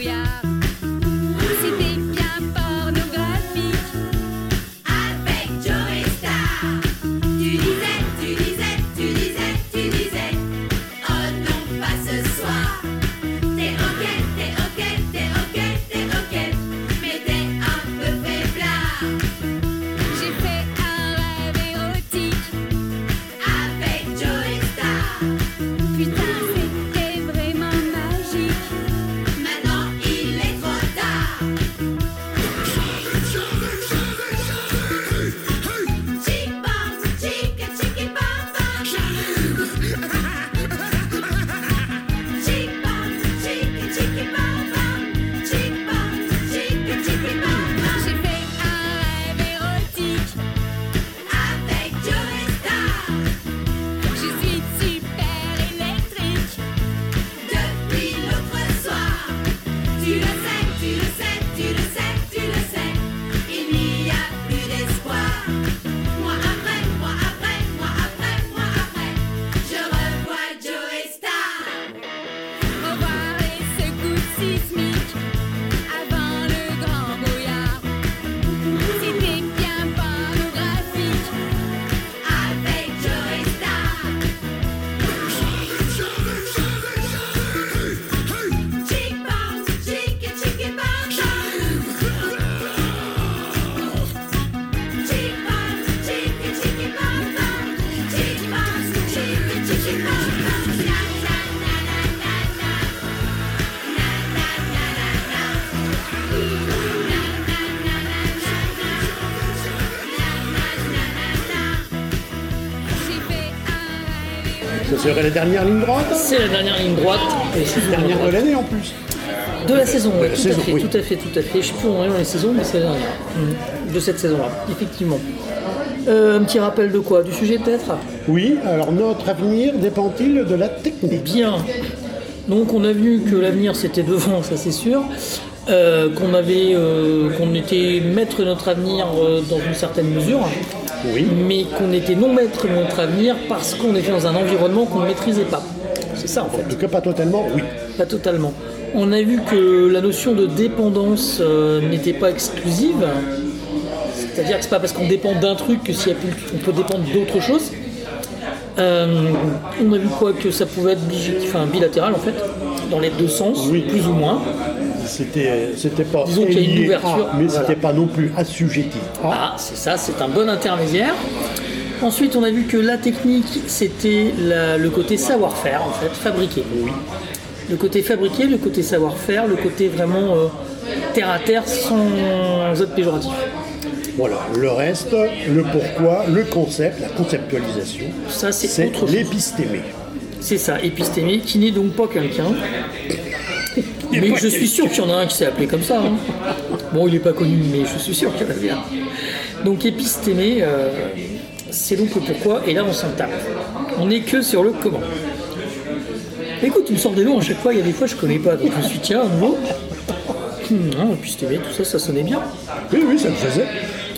Ce serait la dernière ligne droite. C'est la dernière ligne droite. Et c'est La dernière de l'année en plus. De la saison, oui, la tout, saison, à fait, oui. tout à fait, tout à fait. Je sais plus où on est dans les saisons, mais c'est la dernière. Mm. De cette saison-là, effectivement. Euh, un petit rappel de quoi? Du sujet peut-être? Oui, alors notre avenir dépend-il de la technique? Bien. Donc on a vu que l'avenir c'était devant, ça c'est sûr. Euh, qu'on avait, euh, qu'on était maître de notre avenir euh, dans une certaine mesure, Oui. mais qu'on était non maître de notre avenir parce qu'on était dans un environnement qu'on ne maîtrisait pas. C'est ça en fait. En tout cas, pas totalement, oui. Pas totalement. On a vu que la notion de dépendance euh, n'était pas exclusive. C'est-à-dire que c'est pas parce qu'on dépend d'un truc que s'il y a plus, on peut dépendre d'autre chose. Euh, on a vu quoi que ça pouvait être bi- enfin, bilatéral en fait, dans les deux sens, Oui. plus ou moins. C'était, c'était pas Disons qu'il y a une lié ouverture, à, mais voilà. c'était pas non plus assujetti. Ah, c'est ça, c'est un bon intermédiaire. Ensuite, on a vu que la technique, c'était la- le côté savoir-faire en fait, fabriquer. Oui. Le côté fabriqué, le côté savoir-faire, le côté vraiment euh, terre à terre sans être péjoratif. Voilà, le reste, le pourquoi, le concept, la conceptualisation, Ça, c'est c'est autre chose. l'épistémé. C'est ça, épistémé, qui n'est donc pas quelqu'un. Mais je suis sûr qu'il y en a un qui s'est appelé comme ça. hein. Bon, il n'est pas connu, mais je suis sûr qu'il y en a bien. Donc épistémé, euh, c'est donc le pourquoi, et là on s'en tape. On n'est que sur le comment. Écoute, tu me sors des noms à chaque fois, il y a des fois je connais pas, donc je me suis dit, tiens, un nouveau. Hum, non, épistémé, tout ça, ça sonnait bien. Oui, oui, ça le faisait.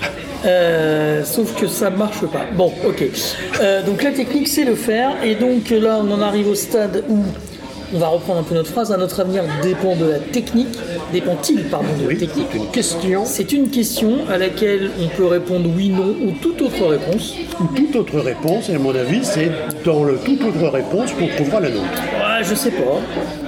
Euh, sauf que ça marche pas. Bon, ok. Euh, donc la technique, c'est le faire. Et donc là, on en arrive au stade où on va reprendre un peu notre phrase. Notre avenir dépend de la technique. Dépend-il, pardon, de la Oui, technique. c'est une question C'est une question à laquelle on peut répondre oui, non ou toute autre réponse. ou toute autre réponse, et à mon avis, c'est dans le toute autre réponse qu'on trouvera la nôtre. Ouais, je sais pas.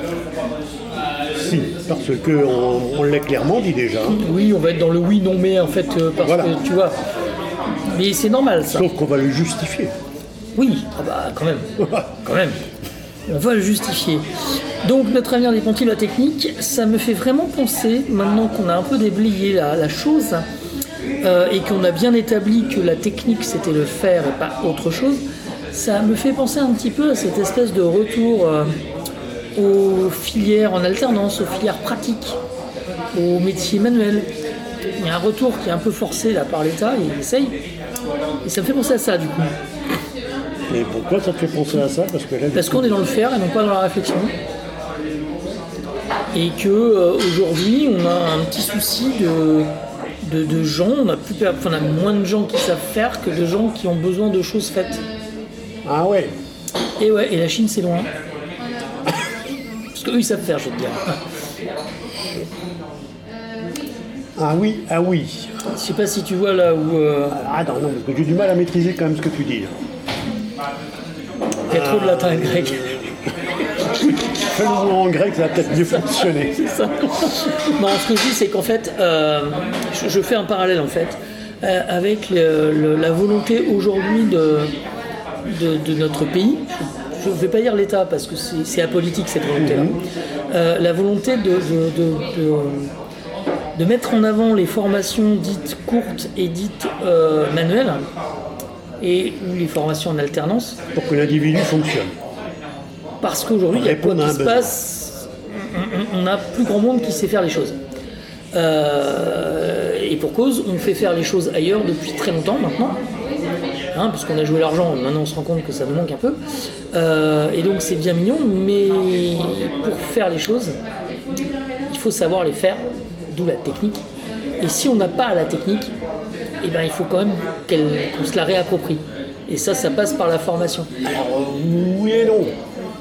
Si, parce que on, on l'a clairement dit déjà. Oui, on va être dans le oui, non, mais en fait, euh, parce Voilà. que tu vois. Mais c'est normal ça. Sauf qu'on va le justifier. Oui, ah bah quand même, quand même. On va le justifier. Donc notre avenir dépend-il de la technique? Ça me fait vraiment penser, maintenant qu'on a un peu déblayé la, la chose, euh, et qu'on a bien établi que la technique c'était le faire et pas autre chose, ça me fait penser un petit peu à cette espèce de retour euh, aux filières en alternance, aux filières pratiques, aux métiers manuels. Il y a un retour qui est un peu forcé là par l'État, il essaye, et ça me fait penser à ça du coup. Et pourquoi ça te fait penser à ça? Parce que là, Parce qu'on est dans le faire et non pas dans la réflexion. Et que euh, aujourd'hui on a un petit souci de, de, de gens, on a, plus, enfin, on a moins de gens qui savent faire que de gens qui ont besoin de choses faites. Ah ouais, Et ouais, et la Chine c'est loin. Parce qu'eux ils savent faire, je veux te dire. ah oui, ah oui. Je sais pas si tu vois là où euh, Ah non, non, parce que j'ai du mal à maîtriser quand même ce que tu dis. là. il y a trop de latin et de grec. Fais-le en grec, ça va peut-être mieux fonctionner. C'est ça. Non, ce que je dis, c'est qu'en fait, euh, je, je fais un parallèle en fait euh, avec le- le- la volonté aujourd'hui de, de, de notre pays. Je ne vais pas dire l'État parce que c'est c'est apolitique cette volonté-là. Euh, la volonté de, de, de- de- de mettre en avant les formations dites courtes et dites euh, manuelles et ou les formations en alternance. Pour que l'individu fonctionne. Parce qu'aujourd'hui, il y a quoi Répondre à qui un se besoin. passe, on- on n'a plus grand monde qui sait faire les choses. Euh, et pour cause, on fait faire les choses ailleurs depuis très longtemps maintenant, hein, parce qu'on a joué l'argent, maintenant on se rend compte que ça nous manque un peu. Euh, et donc c'est bien mignon, mais pour faire les choses, il faut savoir les faire, d'où la technique. Et si on n'a pas la technique, eh ben, il faut quand même qu'elle- qu'on se la réapproprie. Et ça, ça passe par la formation. Alors, oui et non.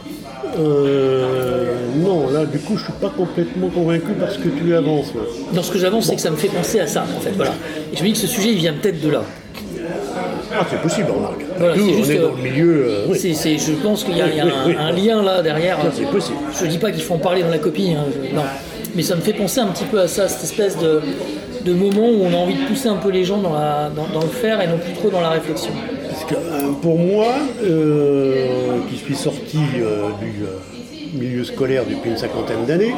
Euh, non, là, du coup, je suis pas complètement convaincu parce que tu avances. là. Dans ce que j'avance, c'est que ça me fait penser à ça, en fait. Voilà. Et je me dis que ce sujet, il vient peut-être de là. Ah, c'est possible, remarque. Voilà, Nous, c'est on juste, est euh, dans le milieu. euh, oui. C'est, c'est- je pense qu'il y a, il y a Oui, un, oui, oui. un lien là derrière. Ça, c'est possible. Je dis pas qu'il faut en parler dans la copie, hein, je- non. Mais ça me fait penser un petit peu à ça, cette espèce de, de moment où on a envie de pousser un peu les gens dans, la, dans, dans le faire et non plus trop dans la réflexion. Parce que euh, pour moi, euh, qui suis sorti euh, du euh, milieu scolaire depuis une cinquantaine d'années,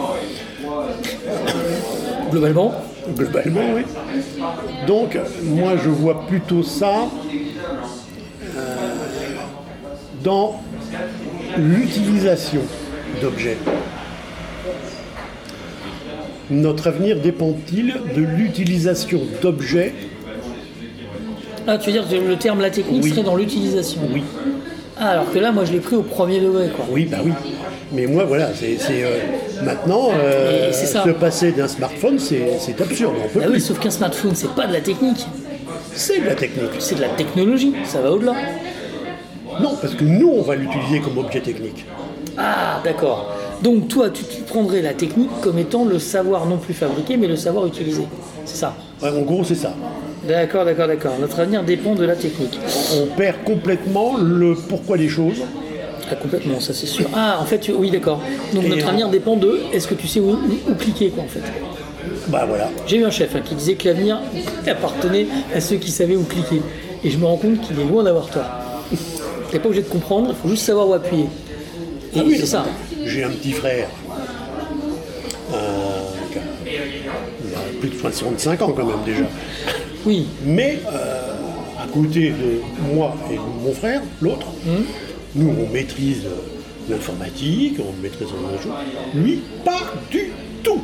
Globalement, globalement, oui. Donc, moi, je vois plutôt ça euh, dans l'utilisation d'objets. Notre avenir dépend-il de l'utilisation d'objets? Ah, tu veux dire que le terme la technique Oui. serait dans l'utilisation? Oui. Ah, alors que là, moi, je l'ai pris au premier degré, quoi. Oui, bah oui. Mais moi, voilà, c'est, c'est, euh, maintenant, euh, Et c'est ça. se passer d'un smartphone, c'est, c'est absurde. On peut Ah oui, plus. sauf qu'un smartphone, c'est pas de la technique, C'est de la technique. c'est de la technologie, ça va au-delà. Non, parce que nous, on va l'utiliser comme objet technique. Ah, d'accord. Donc toi, tu, tu prendrais la technique comme étant le savoir non plus fabriqué, mais le savoir utilisé. C'est ça. Ouais, en gros, c'est ça. D'accord, d'accord, d'accord. Notre avenir dépend de la technique. On perd complètement le pourquoi des choses. Ah, complètement, ça c'est sûr. Ah, en fait, tu- oui, d'accord. Donc Et notre en- avenir dépend de est-ce que tu sais où, où- où cliquer, quoi, en fait. Bah voilà. J'ai eu un chef hein, qui disait que l'avenir appartenait à ceux qui savaient où cliquer. Et je me rends compte qu'il est loin d'avoir tort. Tu n'es pas obligé de comprendre, il faut juste savoir où appuyer. Et Ah oui, c'est ça. J'ai un petit frère. euh, qui a, il a plus de soixante-cinq ans quand même déjà. Oui, Mais euh, à côté de moi et de mon frère, l'autre, Hum. nous on maîtrise l'informatique, on maîtrise un jeu. Lui, pas du tout.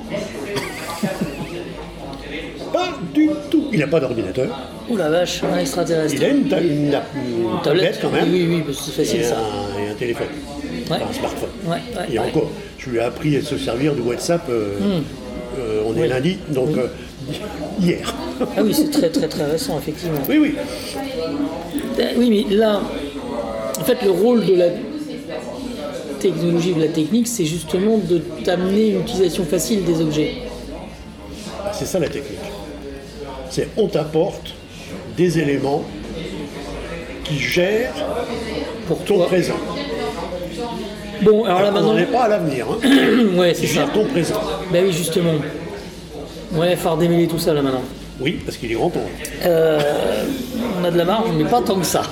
Pas du tout. Il n'a pas d'ordinateur. oh la vache, un extraterrestre. Il a une, ta- une- une tablette quand même. Oui, oui, oui, c'est facile et, ça. un, et un téléphone. Ouais. Enfin, un smartphone. Ouais, ouais, et ouais. encore, je lui ai appris à se servir de WhatsApp. euh, euh, on est Oui. lundi, donc Oui. euh, hier. Ah oui, c'est très très très récent, effectivement. Oui, oui. Euh, Oui, mais là, en fait, le rôle de la technologie, de la technique, c'est justement de t'amener une utilisation facile des objets. C'est ça la technique. C'est on t'apporte des éléments qui gèrent Pour ton toi. présent. Bon, alors là on maintenant. n'en est pas à l'avenir. Hein. Ouais, Qui c'est ça. gère ton présent. Ben oui, justement. Ouais, il va falloir démêler tout ça là maintenant. Oui, parce qu'il est grand temps. Euh, on a de la marge, mais pas tant que ça.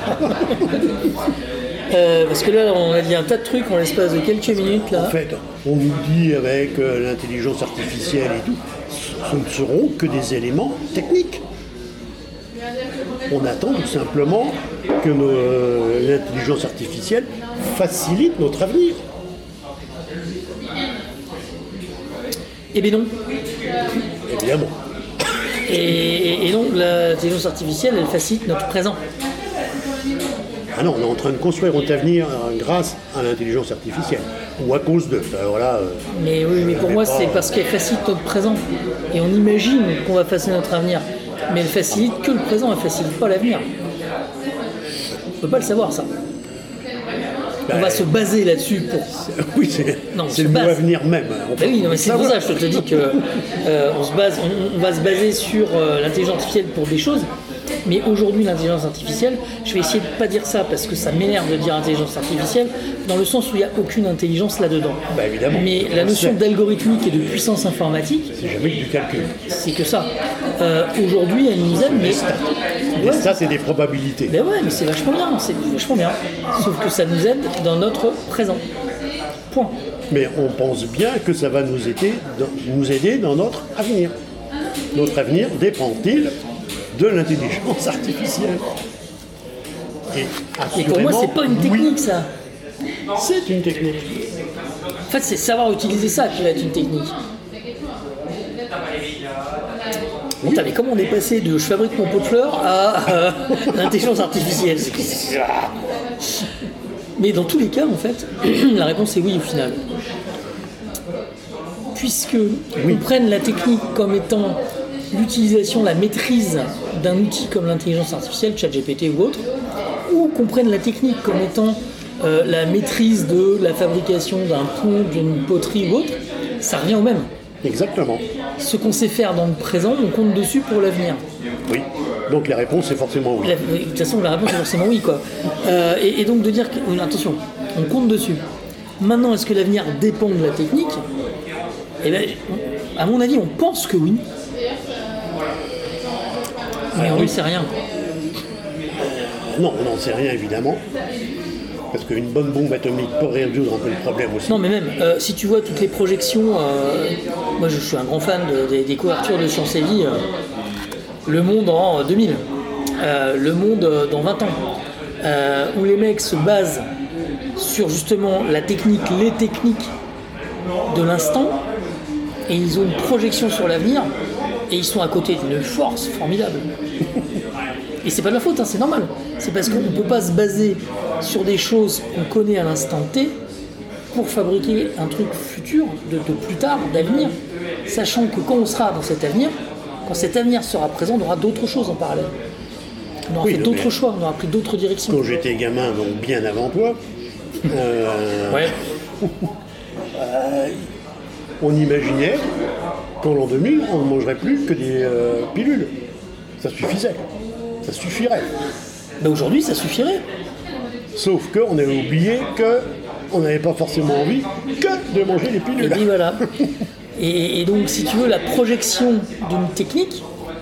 Euh, parce que là, on a dit un tas de trucs en l'espace de quelques minutes là. En fait, on nous dit avec euh, l'intelligence artificielle et tout, ce ne seront que des éléments techniques. On attend tout simplement que nos- euh, l'intelligence artificielle facilite notre avenir. Eh bien non. Évidemment. Et, et donc l'intelligence artificielle, elle facilite notre présent. Ah non, on est en train de construire notre avenir euh, grâce à l'intelligence artificielle. Ou à cause d'eux. Alors là, euh, Mais oui, mais pour Mais moi, pas, c'est euh, parce qu'elle facilite notre présent. Et on imagine qu'on va façonner notre avenir. Mais elle facilite que le présent, elle facilite pas l'avenir. On peut pas le savoir, ça. On bah, va se baser là-dessus pour. oui, c'est, Non, on c'est se le mot base. avenir même. On Ben peut- oui, non, mais c'est pour savoir. ça que je te dis que euh, on se base, on, on va se baser sur euh, l'intelligence artificielle pour des choses. Mais aujourd'hui, l'intelligence artificielle, je vais essayer de pas dire ça parce que ça m'énerve de dire intelligence artificielle, dans le sens où il n'y a aucune intelligence là-dedans. Bah, évidemment. Mais la notion C'est- d'algorithmique et de puissance informatique, C'est jamais que du calcul. c'est que ça. Euh, aujourd'hui, elle nous aide, mais. Et Ouais. ça, c'est des probabilités. Ben ouais, mais c'est vachement bien, c'est vachement bien. Sauf que ça nous aide dans notre présent. Point. Mais on pense bien que ça va nous aider dans, nous aider dans notre avenir. Notre avenir dépend-il de l'intelligence artificielle? Et, Et pour moi, assurément, c'est pas une technique, oui, ça. c'est une technique. En fait, c'est savoir utiliser ça qui va être une technique. Putain, mais comment on est passé de je fabrique mon pot de fleurs à euh, l'intelligence artificielle? C'est- Mais dans tous les cas, en fait, la réponse est oui au final. Puisque on prenne la technique comme étant l'utilisation, la maîtrise d'un outil comme l'intelligence artificielle, ChatGPT ou autre, ou qu'on prenne la technique comme étant euh, la maîtrise de la fabrication d'un pont, d'une poterie ou autre, ça revient au même. Exactement. Ce qu'on sait faire dans le présent, on compte dessus pour l'avenir. Oui. Donc la réponse est forcément oui. La- De toute façon, la réponse est forcément oui, quoi. Euh, et, et donc de dire que, euh, attention, on compte dessus. Maintenant, est-ce que l'avenir dépend de la technique? Eh ben, on- à mon avis, on pense que oui. Mais on ne sait rien. Non, on n'en sait rien évidemment. Parce qu'une bonne bombe atomique peut résoudre un peu le problème aussi. Non, mais même, euh, si tu vois toutes les projections, euh, moi je suis un grand fan de- des, des couvertures de Science et Vie, euh, Le Monde en deux mille, euh, Le Monde euh, dans vingt ans, euh, où les mecs se basent sur justement la technique, les techniques de l'instant, et ils ont une projection sur l'avenir, et ils sont à côté d'une force formidable. Et c'est pas de la faute, hein, c'est normal. C'est parce qu'on ne peut pas se baser sur des choses qu'on connaît à l'instant T pour fabriquer un truc futur, de, de plus tard, d'avenir, sachant que quand on sera dans cet avenir, quand cet avenir sera présent, on aura d'autres choses en parallèle. On aura Oui, fait non, d'autres mais- choix, on aura pris d'autres directions. Quand j'étais gamin, donc bien avant toi, euh, Ouais. on imaginait qu'en l'an deux mille, on ne mangerait plus que des euh, pilules. Ça suffisait. Ça suffirait. Ben aujourd'hui, ça suffirait. Sauf qu'on avait oublié qu'on n'avait pas forcément envie que de manger des Et pilules. puis voilà. Et, et donc, si tu veux, la projection d'une technique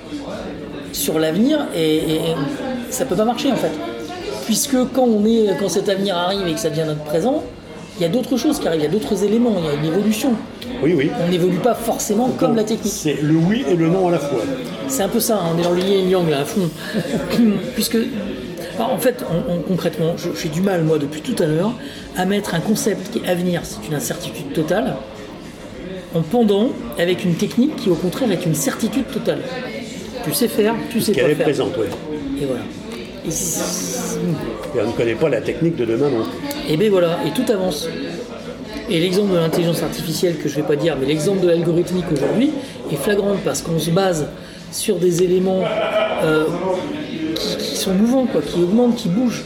sur l'avenir, et, et- ça peut pas marcher en fait. Puisque quand, on est, quand cet avenir arrive et que ça devient notre présent, il y a d'autres choses qui arrivent, il y a d'autres éléments, il y a une évolution. Oui, oui. On n'évolue pas forcément comme Donc, la technique. c'est le oui et le non à la fois. C'est un peu ça, hein, on est dans le yin et yang là à fond. Puisque, enfin, en fait, on- on- concrètement, je- j'ai du mal, moi, depuis tout à l'heure, à mettre un concept qui est avenir, c'est une incertitude totale, en pendant avec une technique qui, au contraire, est une certitude totale. Tu sais faire, tu sais Qu'elle pas est faire. présente, oui. Et voilà. Et, c'est- Et on ne connaît pas la technique de demain non plus. et ben voilà, et tout avance. Et l'exemple de l'intelligence artificielle, que je ne vais pas dire, mais l'exemple de l'algorithmique aujourd'hui est flagrant parce qu'on se base sur des éléments euh, qui, qui sont mouvants, quoi, qui augmentent, qui bougent.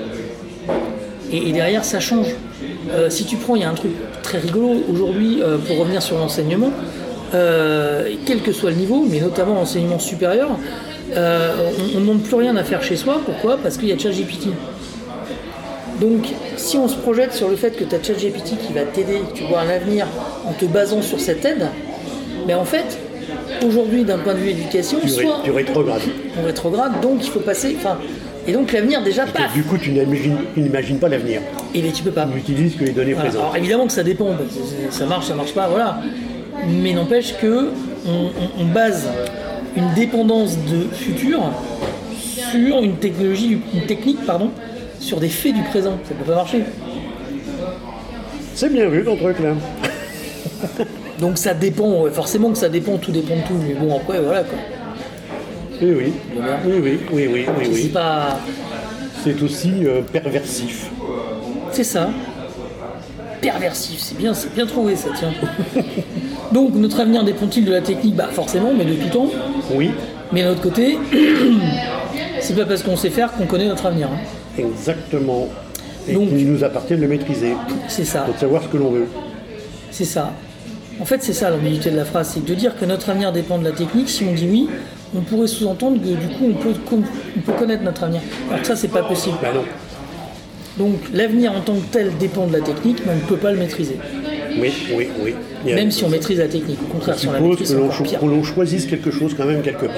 Et, et derrière, ça change. Euh, si tu prends, il y a un truc très rigolo aujourd'hui, euh, pour revenir sur l'enseignement, euh, quel que soit le niveau, mais notamment l'enseignement supérieur, euh, on ne demande plus rien à faire chez soi. Pourquoi ? Parce qu'il y a ChatGPT. Donc, si on se projette sur le fait que tu as ChatGPT qui va t'aider, que tu vois un avenir en te basant sur cette aide, mais en fait, aujourd'hui, d'un point de vue éducation, Tu, ré- soit tu rétrogrades. on rétrograde, donc il faut passer. Enfin, et donc l'avenir déjà Et paf. du coup, tu n'imagines, tu n'imagines pas l'avenir. Et là, tu peux pas. Tu n'utilises que les données Voilà. présentes. Alors évidemment que ça dépend, parce que c'est- ça marche, ça marche pas, voilà. Mais n'empêche que on, on- on base une dépendance de futur sur une technologie, une technique, pardon, sur des faits du présent. Ça peut pas marcher. C'est bien vu ton truc là. Donc ça dépend, ouais, forcément que ça dépend, tout dépend de tout. Mais bon après voilà quoi. Oui, oui. Voilà. Oui, oui, oui, oui, oui, C'est oui. pas, C'est aussi euh, perversif. c'est ça. Perversif, c'est bien, c'est bien trouvé ça, tiens. Donc notre avenir dépend-il de la technique ? Bah forcément, mais de tout temps. Oui, Mais d'un autre côté, c'est pas parce qu'on sait faire qu'on connaît notre avenir. hein. exactement. Et Donc- qu'il nous appartient de le maîtriser. C'est ça, Faut savoir ce que l'on veut. c'est ça. En fait, c'est ça l'ambiguïté de la phrase, c'est de dire que notre avenir dépend de la technique. Si on dit oui, on pourrait sous-entendre que du coup, on peut, on peut connaître notre avenir. Alors que ça, c'est pas possible. Bah non. Donc, l'avenir en tant que tel dépend de la technique, mais on ne peut pas le maîtriser. Oui, oui, oui. Il y a- Même si on maîtrise la technique. Au contraire, si on la suppose maîtrise, que c'est l'on encore cho- pire. que l'on choisisse quelque chose quand même quelque part.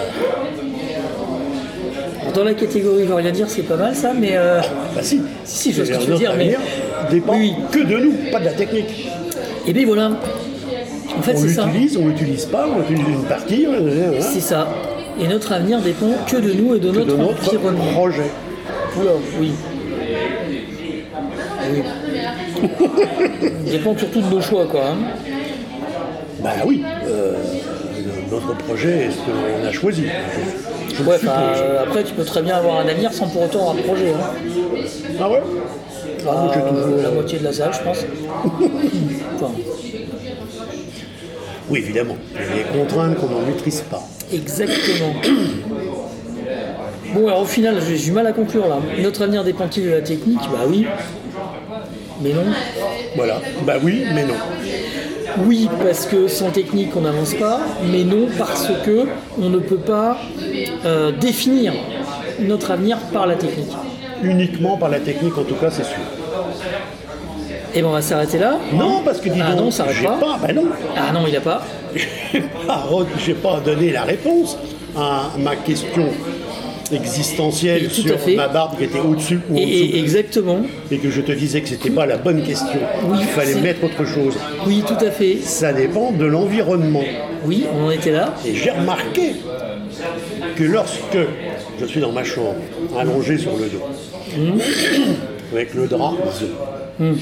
Alors, dans la catégorie, je veux rien dire, c'est pas mal ça, mais euh, Bah si. Si, si, je vois ce que tu veux Notre dire, mais- avenir dépend Oui. que de nous, pas de la technique. et bien voilà. En fait, On c'est ça. l'utilise, on l'utilise pas, on utilise une partie, euh, hein, C'est ça. Et notre avenir dépend que de nous et de de notre, notre environnement. projet. Oula, oui. Oui. Il dépend surtout de nos choix, quoi. hein. Bah oui, euh, notre projet est ce qu'on a choisi. Je, je Ouais, suppose. enfin, euh, après, tu peux très bien avoir un avenir sans pour autant avoir de projet. hein. Ah ouais Ah, moi, j'ai Euh, toujours- La moitié de la salle, je pense. Enfin, Oui, évidemment. Il y a des contraintes qu'on n'en maîtrise pas. exactement. Bon, alors au final, j'ai j'ai du mal à conclure là. Notre avenir dépend-il de la technique ? Bah oui. Mais non. Voilà. Bah oui, mais non. Oui, parce que sans technique, on n'avance pas, mais non, parce que on ne peut pas euh, définir notre avenir par la technique. Uniquement par la technique, en tout cas, c'est sûr. Et ben on va s'arrêter là. Non, parce que dis Ah donc, non, ça arrête j'ai pas. pas. Bah non. Ah non, il a pas. Ah, Rod, j'ai pas donné la réponse à ma question existentielle Et tout sur à fait. ma barbe qui était au-dessus ou en Et, dessous. et- exactement. Et que je te disais que c'était pas la bonne question. Oui, Il fallait c'est- mettre autre chose. Oui, tout à fait. Ça dépend de l'environnement. Oui, on en était là. Et j'ai remarqué que lorsque je suis dans ma chambre, allongé sur le dos, avec le drap, Hmm.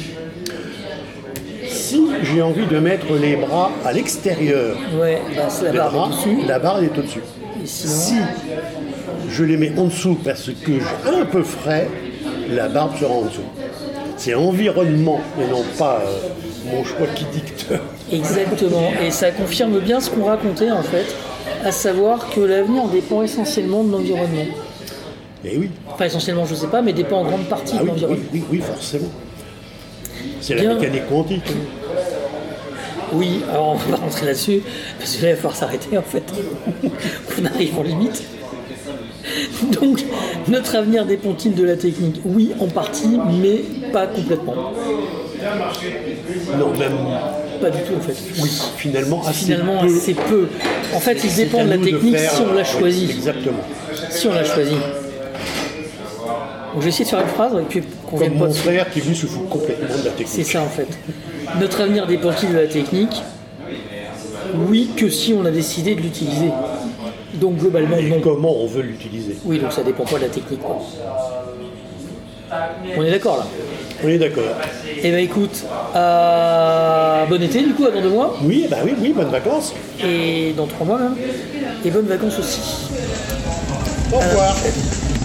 Si j'ai envie de mettre les bras à l'extérieur, Ouais, bah, c'est la des barre bras, dessus. la barre est au-dessus. Et sinon, Si je les mets en dessous parce que j'ai un peu frais, la barbe sera en dessous. C'est environnement et non pas euh, mon choix qui dicte. exactement. Et ça confirme bien ce qu'on racontait en fait, à savoir que l'avenir dépend essentiellement de l'environnement. Et oui, Enfin, essentiellement, je sais pas, mais dépend en grande partie ah de oui, oui, l'environnement. oui, oui, forcément. C'est Bien. la mécanique quantique. Oui, alors on va pas rentrer là-dessus, parce que là, il va falloir s'arrêter en fait. On arrive en limite. Donc, notre avenir dépend-il de la technique? Oui, en partie, mais pas complètement. Non, même, Pas du tout en fait. oui, finalement, assez Finalement, peu. assez peu. En fait, il C'est dépend à de la nous technique faire- si on l'a oui, choisi. exactement. Si on l'a choisi. Donc, je vais essayer de faire une phrase et puis qu'on Comme vienne pas mon dessus. frère qui lui se fout complètement de la C'est technique. ça en fait. Notre avenir dépend-il de la technique? Oui, que si on a décidé de l'utiliser. Donc globalement, Et non. comment on veut l'utiliser. Oui, donc ça dépend pas de la technique. Quoi. On est d'accord là? On est d'accord. Eh ben écoute, euh, bon été du coup, à dans deux mois, Oui, bah oui, oui, bonnes vacances. et dans trois mois même, et bonnes vacances aussi. Au revoir.